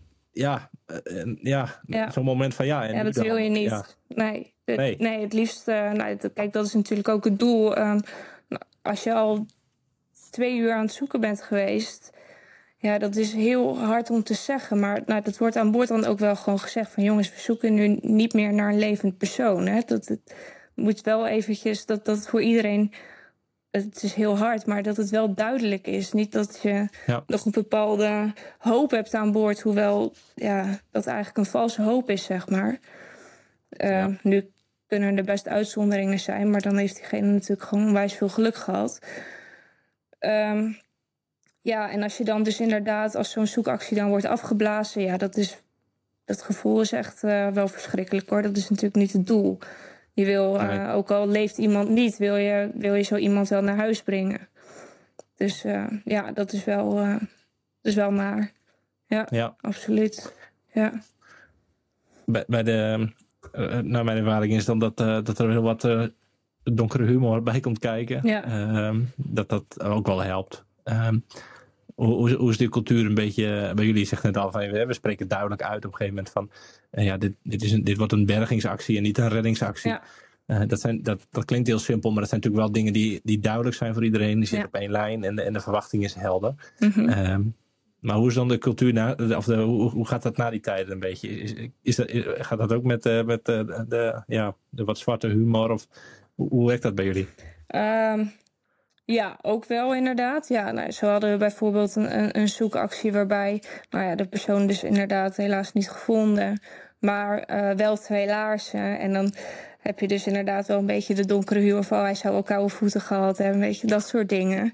Speaker 1: zo'n moment van en
Speaker 2: dat wil je niet. Ja. Nee, het liefst... kijk, dat is natuurlijk ook het doel. Als je al 2 uur aan het zoeken bent geweest... Ja, dat is heel hard om te zeggen. Maar dat wordt aan boord dan ook wel gewoon gezegd van... jongens, we zoeken nu niet meer naar een levend persoon. Hè? Het moet wel eventjes... Dat het voor iedereen... Het is heel hard, maar dat het wel duidelijk is. Niet dat je nog een bepaalde hoop hebt aan boord... hoewel dat eigenlijk een valse hoop is, zeg maar. Nu kunnen er best uitzonderingen zijn... maar dan heeft diegene natuurlijk gewoon onwijs veel geluk gehad... en als je dan dus inderdaad, als zo'n zoekactie dan wordt afgeblazen... dat gevoel is echt wel verschrikkelijk hoor. Dat is natuurlijk niet het doel. Je wil, ook al leeft iemand niet, wil je zo iemand wel naar huis brengen. Dus dat is wel naar. Ja, absoluut. Ja.
Speaker 1: Bij mijn ervaring is dan dat er heel wat donkere humor bij komt kijken.
Speaker 2: Ja.
Speaker 1: Dat ook wel helpt. Hoe is die cultuur een beetje bij jullie? Je zegt net al van we spreken duidelijk uit op een gegeven moment van dit wordt een bergingsactie en niet een reddingsactie.
Speaker 2: Ja.
Speaker 1: Dat klinkt heel simpel, maar dat zijn natuurlijk wel dingen die duidelijk zijn voor iedereen. Die zitten op één lijn en de verwachting is helder.
Speaker 2: Mm-hmm.
Speaker 1: Maar hoe is dan de cultuur hoe gaat dat na die tijden een beetje? Gaat dat ook met de wat zwarte humor? Of hoe werkt dat bij jullie?
Speaker 2: Ja, ook wel inderdaad. Ja, zo hadden we bijvoorbeeld een zoekactie waarbij de persoon dus inderdaad helaas niet gevonden. Maar wel 2 laarzen. En dan heb je dus inderdaad wel een beetje de donkere humor van hij zou ook koude voeten gehad hebben. Weet je, dat soort dingen.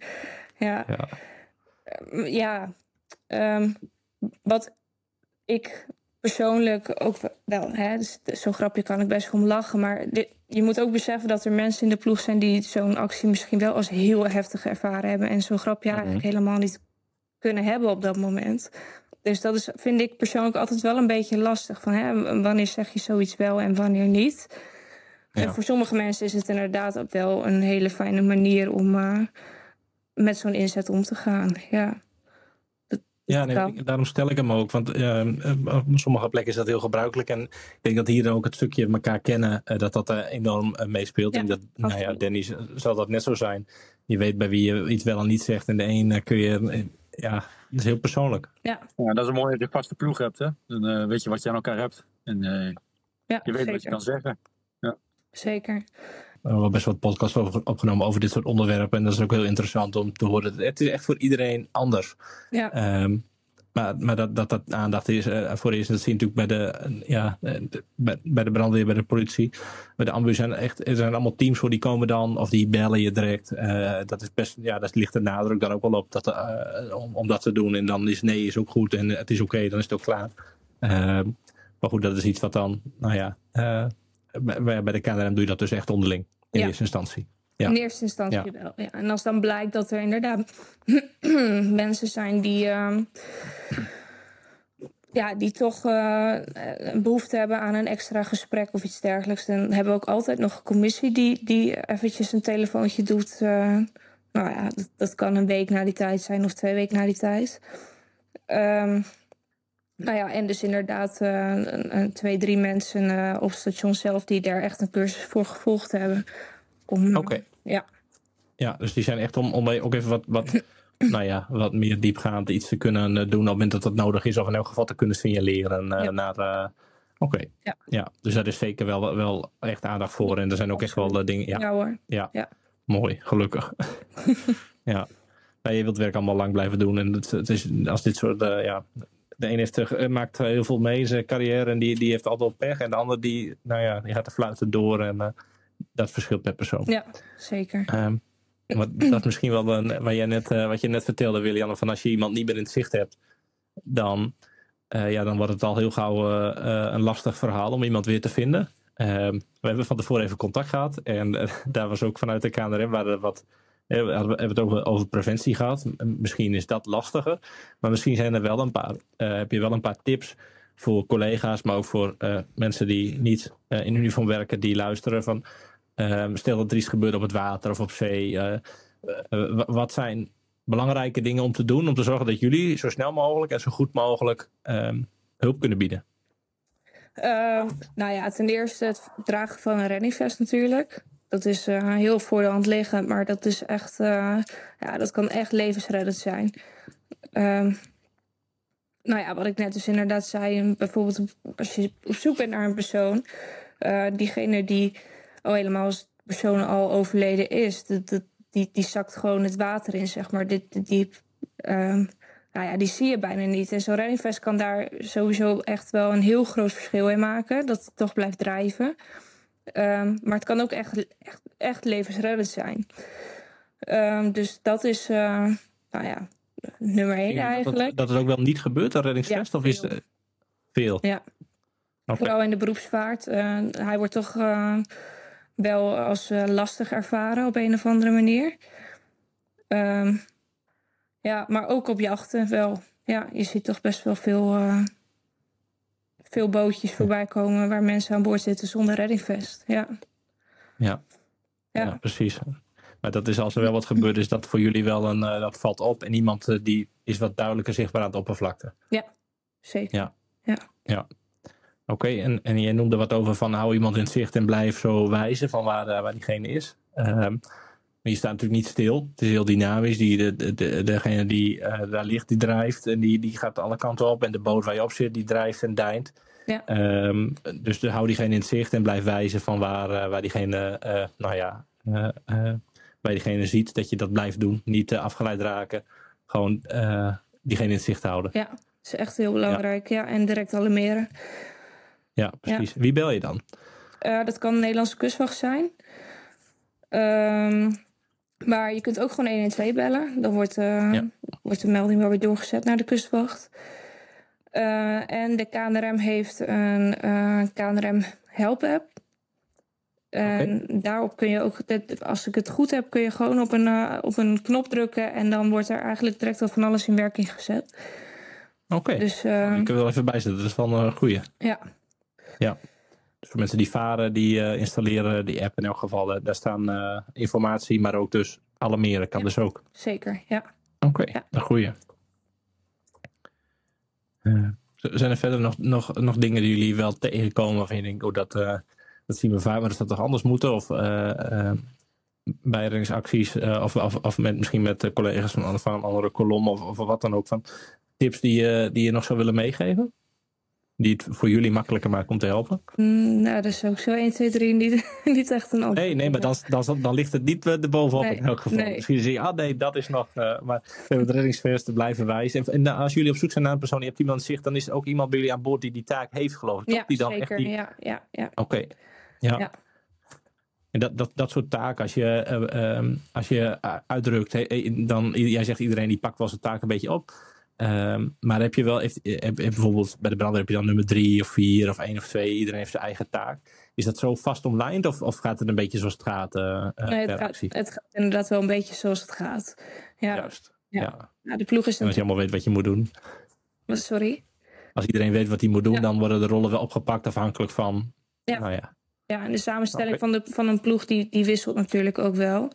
Speaker 2: Wat ik persoonlijk ook wel, dus zo'n grapje kan ik best om lachen. Maar je moet ook beseffen dat er mensen in de ploeg zijn die zo'n actie misschien wel als heel heftig ervaren hebben. En zo'n grapje eigenlijk helemaal niet kunnen hebben op dat moment. Dus dat is, vind ik persoonlijk altijd wel een beetje lastig. Van, wanneer zeg je zoiets wel en wanneer niet? Ja. En voor sommige mensen is het inderdaad ook wel een hele fijne manier om met zo'n inzet om te gaan. Ja.
Speaker 1: Daarom stel ik hem ook. Want op sommige plekken is dat heel gebruikelijk. En ik denk dat hier ook het stukje elkaar kennen, dat enorm meespeelt.
Speaker 2: Ja,
Speaker 1: en dat, Danny zal dat net zo zijn. Je weet bij wie je iets wel en niet zegt. En de een kun je... dat is heel persoonlijk.
Speaker 3: Ja, dat is een mooi dat je een vaste ploeg hebt. Hè? Dan weet je wat je aan elkaar hebt. En je weet
Speaker 2: zeker.
Speaker 3: wat je kan zeggen. Ja.
Speaker 2: Zeker.
Speaker 1: We hebben best wat podcasts opgenomen over dit soort onderwerpen. En dat is ook heel interessant om te horen. Het is echt voor iedereen anders.
Speaker 2: Ja.
Speaker 1: Maar dat aandacht is voor is. Dat zie je natuurlijk bij de brandweer, bij de politie. Bij de ambulance er zijn allemaal teams voor die komen dan. Of die bellen je direct. Dat is best, dat ligt de nadruk dan ook wel op. Om dat te doen. En dan is nee is ook goed. En het is oké, dan is het ook klaar. Maar goed, dat is iets wat dan, bij de KNRM doe je dat dus echt onderling. In eerste instantie. Ja.
Speaker 2: In eerste instantie wel, ja. En als dan blijkt dat er inderdaad mensen zijn die toch een behoefte hebben aan een extra gesprek of iets dergelijks, dan hebben we ook altijd nog een commissie die eventjes een telefoontje doet. Dat kan een week na die tijd zijn of 2 weken na die tijd. En dus inderdaad 2-3 mensen op het station zelf die daar echt een cursus voor gevolgd hebben.
Speaker 1: Oké.
Speaker 2: Ja.
Speaker 1: Ja, dus die zijn echt om ook even wat meer diepgaand iets te kunnen doen op het moment dat dat nodig is. Of in elk geval te kunnen signaleren naar... Oké. Ja, dus daar is zeker wel echt aandacht voor. En er zijn ook echt wel dingen...
Speaker 2: Ja hoor.
Speaker 1: Ja. Mooi, gelukkig. Ja. Je wilt werk allemaal lang blijven doen. En het is, als dit soort... de een maakt heel veel mee in zijn carrière en die heeft altijd pech. En de ander die gaat de fluiten door en dat verschilt per persoon.
Speaker 2: Ja, zeker.
Speaker 1: Maar dat is misschien wel wat je net vertelde, Willianne, van als je iemand niet meer in het zicht hebt, dan wordt het al heel gauw een lastig verhaal om iemand weer te vinden. We hebben van tevoren even contact gehad en daar was ook vanuit de KNRM hebben we het over preventie gehad. Misschien is dat lastiger, maar misschien zijn er wel heb je wel een paar tips voor collega's, maar ook voor mensen die niet in uniform werken, die luisteren van stel dat er iets gebeurt op het water of op zee. Wat zijn belangrijke dingen om te doen om te zorgen dat jullie zo snel mogelijk en zo goed mogelijk hulp kunnen bieden?
Speaker 2: Ten eerste het dragen van een reddingvest natuurlijk. Dat is heel voor de hand liggend, maar dat is echt, dat kan echt levensreddend zijn. Wat ik net dus inderdaad zei, bijvoorbeeld als je op zoek bent naar een persoon, diegene die helemaal als de persoon al overleden is, die zakt gewoon het water in, zeg maar. Die zie je bijna niet. En zo'n reddingvest kan daar sowieso echt wel een heel groot verschil in maken, dat het toch blijft drijven. Maar het kan ook echt levensreddend zijn. Dus dat is, nummer 1 eigenlijk.
Speaker 1: Dat het ook wel niet gebeurt, een reddingsvest? Of is het veel?
Speaker 2: Ja. Okay. Vooral in de beroepsvaart. Hij wordt toch wel als lastig ervaren op een of andere manier. Maar ook op jachten wel. Ja, je ziet toch best wel veel bootjes voorbij komen waar mensen aan boord zitten zonder reddingvest. Ja.
Speaker 1: Ja, precies. Maar dat is als er wel wat gebeurt, is dat voor jullie wel dat valt op. En iemand die is wat duidelijker zichtbaar aan de oppervlakte.
Speaker 2: Ja, zeker.
Speaker 1: Ja. Oké, en je noemde wat over van hou iemand in het zicht en blijf zo wijzen van waar diegene is. Maar je staat natuurlijk niet stil. Het is heel dynamisch. Degene die daar ligt, die drijft. En die gaat alle kanten op. En de boot waar je op zit, die drijft en deint.
Speaker 2: Ja.
Speaker 1: Dus hou diegene in het zicht en blijf wijzen van waar diegene, waar diegene ziet. Dat je dat blijft doen. Niet afgeleid raken. Gewoon diegene in het zicht houden.
Speaker 2: Ja, dat is echt heel belangrijk. Ja, en direct alarmeren.
Speaker 1: Ja, precies. Ja. Wie bel je dan?
Speaker 2: Dat kan de Nederlandse kustwacht zijn. Maar je kunt ook gewoon 112 bellen. Dan wordt de melding wel weer doorgezet naar de kustwacht. En de KNRM heeft een KNRM Help app. En daarop kun je ook, als ik het goed heb, kun je gewoon op een knop drukken. En dan wordt er eigenlijk direct al van alles in werking gezet.
Speaker 1: Oké, dus, ik kan er wel even bijzetten. Dat is wel een goeie. Ja. Dus voor mensen die varen, die installeren die app in elk geval. Daar staan informatie, maar ook dus alarmeren kan dus ook.
Speaker 2: Zeker, ja.
Speaker 1: Oké, een goeie. Zijn er verder nog dingen die jullie wel tegenkomen waarvan je denkt, dat zien we vaak, maar dat zou toch anders moeten? Of bij reddingsacties of misschien met collega's van een andere kolom of wat dan ook, van tips die je nog zou willen meegeven? Die het voor jullie makkelijker maakt om te helpen?
Speaker 2: Nou, dat is ook zo 1, 2, 3 niet echt een antwoord.
Speaker 1: Nee, maar dan ligt het niet erbovenop in elk geval.
Speaker 2: Nee.
Speaker 1: Misschien zie je, dat is nog... maar we hebben het reddingsvers te blijven wijzen. En als jullie op zoek zijn naar een persoon, je hebt iemand zich, dan is er ook iemand bij jullie aan boord die taak heeft, geloof ik.
Speaker 2: Ja,
Speaker 1: die dan
Speaker 2: zeker.
Speaker 1: Echt
Speaker 2: Ja.
Speaker 1: Oké. Ja. En dat soort taken, als je uitdrukt, dan, jij zegt iedereen die pakt wel zijn taak een beetje op. Maar heb je wel, bijvoorbeeld bij de brandweer heb je dan nummer 3 of 4 of 1 of 2, iedereen heeft zijn eigen taak. Is dat zo vast omlijnd of gaat het een beetje zoals het gaat per actie?
Speaker 2: Het gaat inderdaad wel een beetje zoals het gaat. Ja.
Speaker 1: Juist.
Speaker 2: Ja. Nou, de ploeg is
Speaker 1: en als je allemaal weet wat je moet doen.
Speaker 2: Sorry?
Speaker 1: Als iedereen weet wat hij moet doen, dan worden de rollen wel opgepakt afhankelijk van...
Speaker 2: Ja, en de samenstelling van een ploeg die wisselt natuurlijk ook wel.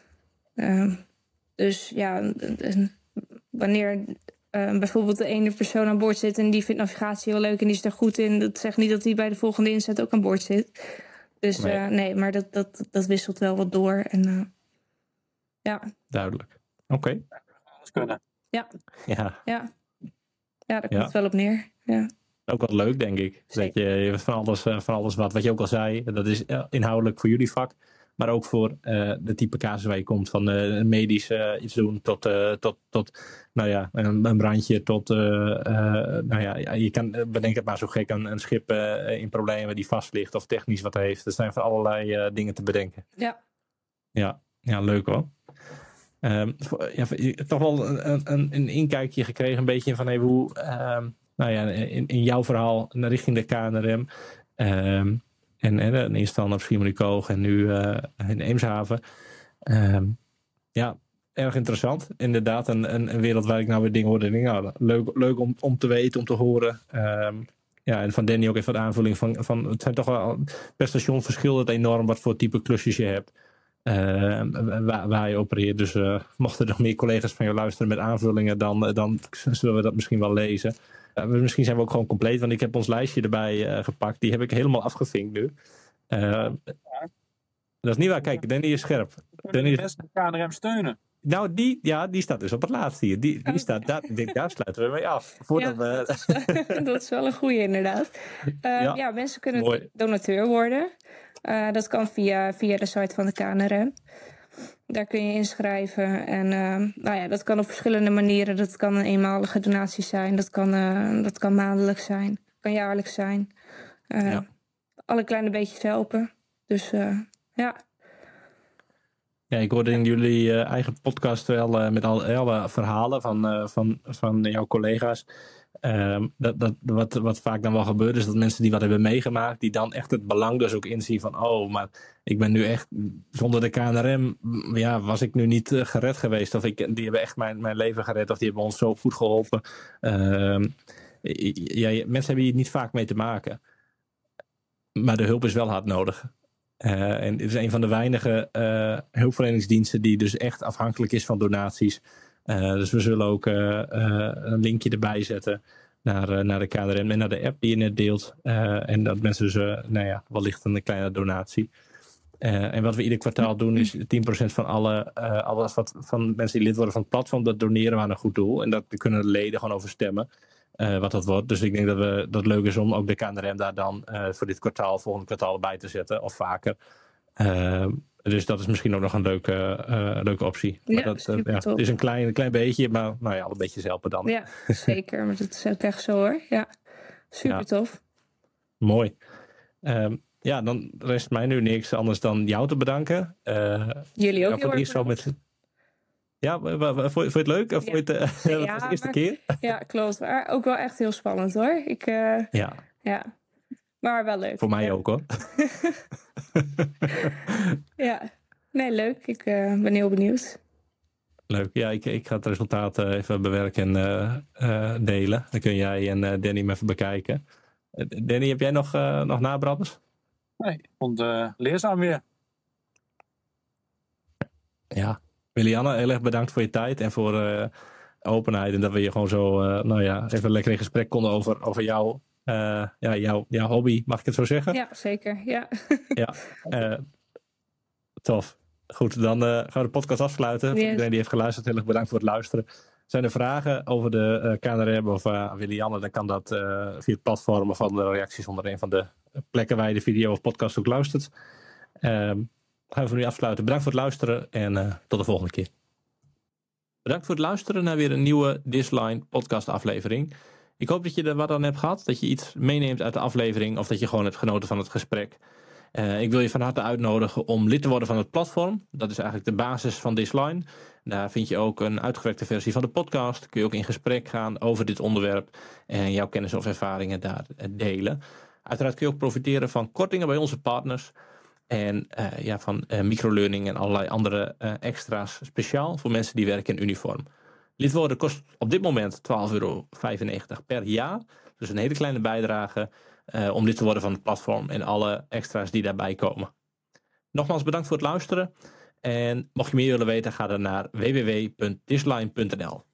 Speaker 2: Dus ja, wanneer bijvoorbeeld de ene persoon aan boord zit en die vindt navigatie heel leuk en die is er goed in, dat zegt niet dat hij bij de volgende inzet ook aan boord zit. Dus nee, maar dat wisselt wel wat door. En,
Speaker 1: Duidelijk. Oké.
Speaker 3: Alles kunnen.
Speaker 2: Ja, daar komt het wel op neer. Ja.
Speaker 1: Ook wel leuk, denk ik. Dat je van alles wat je ook al zei, dat is inhoudelijk voor jullie vak. Maar ook voor de type casus waar je komt. Van medisch iets doen tot een brandje. Tot, je kan, bedenk het maar zo gek, een schip in problemen die vast ligt. Of technisch wat heeft. Er zijn van allerlei dingen te bedenken. Ja, leuk hoor. Toch wel een inkijkje gekregen. Een beetje van hoe... in jouw verhaal richting de KNRM. En eerst instantie op Schiermonnikoog en nu in Eemshaven. Erg interessant. Inderdaad, een wereld waar ik nou weer dingen hoorde. Leuk om te weten, om te horen. En van Danny ook even wat aanvulling van het zijn toch wel per station verschilt het enorm wat voor type klusjes je hebt. Waar je opereert. Dus mochten er nog meer collega's van jou luisteren met aanvullingen, dan zullen we dat misschien wel lezen. Misschien zijn we ook gewoon compleet, want ik heb ons lijstje erbij gepakt. Die heb ik helemaal afgevinkt nu. Dat is niet waar. Kijk, Danny is scherp.
Speaker 3: Danny is de KNRM steunen.
Speaker 1: Nou, die staat dus op het laatste hier. Die staat daar. Ik denk, daar sluiten we mee af.
Speaker 2: Dat is wel een goeie, inderdaad. Mensen kunnen donateur worden. Dat kan via de site van de KNRM. Daar kun je inschrijven. En dat kan op verschillende manieren. Dat kan een eenmalige donatie zijn. Dat kan maandelijks zijn. Dat kan jaarlijks zijn. Alle kleine beetjes helpen. Dus ja.
Speaker 1: Ja, ik hoorde in jullie eigen podcast wel met alle verhalen van jouw collega's. Wat vaak dan wel gebeurt is dat mensen die wat hebben meegemaakt, die dan echt het belang dus ook inzien van maar ik ben nu echt zonder de KNRM was ik nu niet gered geweest, of die hebben echt mijn leven gered, of die hebben ons zo goed geholpen. Mensen hebben hier niet vaak mee te maken, maar de hulp is wel hard nodig. En het is een van de weinige hulpverleningsdiensten die dus echt afhankelijk is van donaties. Dus we zullen ook een linkje erbij zetten naar de KNRM en naar de app die je net deelt. En dat mensen dus, wellicht een kleine donatie. En wat we ieder kwartaal doen is 10% van alles van mensen die lid worden van het platform, dat doneren we aan een goed doel. En daar kunnen de leden gewoon over stemmen wat dat wordt. Dus ik denk dat het leuk is om ook de KNRM daar dan voor dit kwartaal, volgend kwartaal bij te zetten of vaker. Dus dat is misschien ook nog een leuke optie.
Speaker 2: Ja,
Speaker 1: Maar het is een klein beetje, maar nou ja, al een beetje helpen dan.
Speaker 2: Ja, zeker. Maar dat is ook echt zo hoor. Ja, super tof.
Speaker 1: Mooi. Dan rest mij nu niks anders dan jou te bedanken.
Speaker 2: Jullie ook heel erg
Speaker 1: bedankt. Ja, vond je het leuk? Of vond je het dat was de eerste keer?
Speaker 2: Ja, klopt. Maar ook wel echt heel spannend hoor. Ja. Maar wel leuk.
Speaker 1: Voor mij ook hoor.
Speaker 2: Ja, nee, leuk. Ik ben heel benieuwd.
Speaker 1: Leuk. Ja, ik ga het resultaat even bewerken en delen. Dan kun jij en Danny hem even bekijken. Danny, heb jij nog nabradders?
Speaker 3: Nee, ik vond het leerzaam weer.
Speaker 1: Ja, Willianne, heel erg bedankt voor je tijd en voor openheid. En dat we je gewoon zo even lekker in gesprek konden over jouw hobby. Mag ik het zo zeggen?
Speaker 2: Ja, zeker. Ja.
Speaker 1: Ja, tof. Goed, dan gaan we de podcast afsluiten. Voor iedereen die heeft geluisterd, heel erg bedankt voor het luisteren. Zijn er vragen over de KNRM of Willianne, dan kan dat via het platform of andere reacties onder een van de plekken waar je de video of podcast ook luistert. Gaan we voor nu afsluiten. Bedankt voor het luisteren en tot de volgende keer. Bedankt voor het luisteren naar weer een nieuwe Thisline podcast aflevering. Ik hoop dat je er wat aan hebt gehad, dat je iets meeneemt uit de aflevering of dat je gewoon hebt genoten van het gesprek. Ik wil je van harte uitnodigen om lid te worden van het platform. Dat is eigenlijk de basis van Thisline. Daar vind je ook een uitgewerkte versie van de podcast. Kun je ook in gesprek gaan over dit onderwerp en jouw kennis of ervaringen daar delen. Uiteraard kun je ook profiteren van kortingen bij onze partners. En van microlearning en allerlei andere extra's speciaal voor mensen die werken in uniform. Lid worden kost op dit moment €12,95 per jaar. Dus een hele kleine bijdrage om lid te worden van het platform en alle extra's die daarbij komen. Nogmaals bedankt voor het luisteren. En mocht je meer willen weten, ga dan naar www.thisline.nl.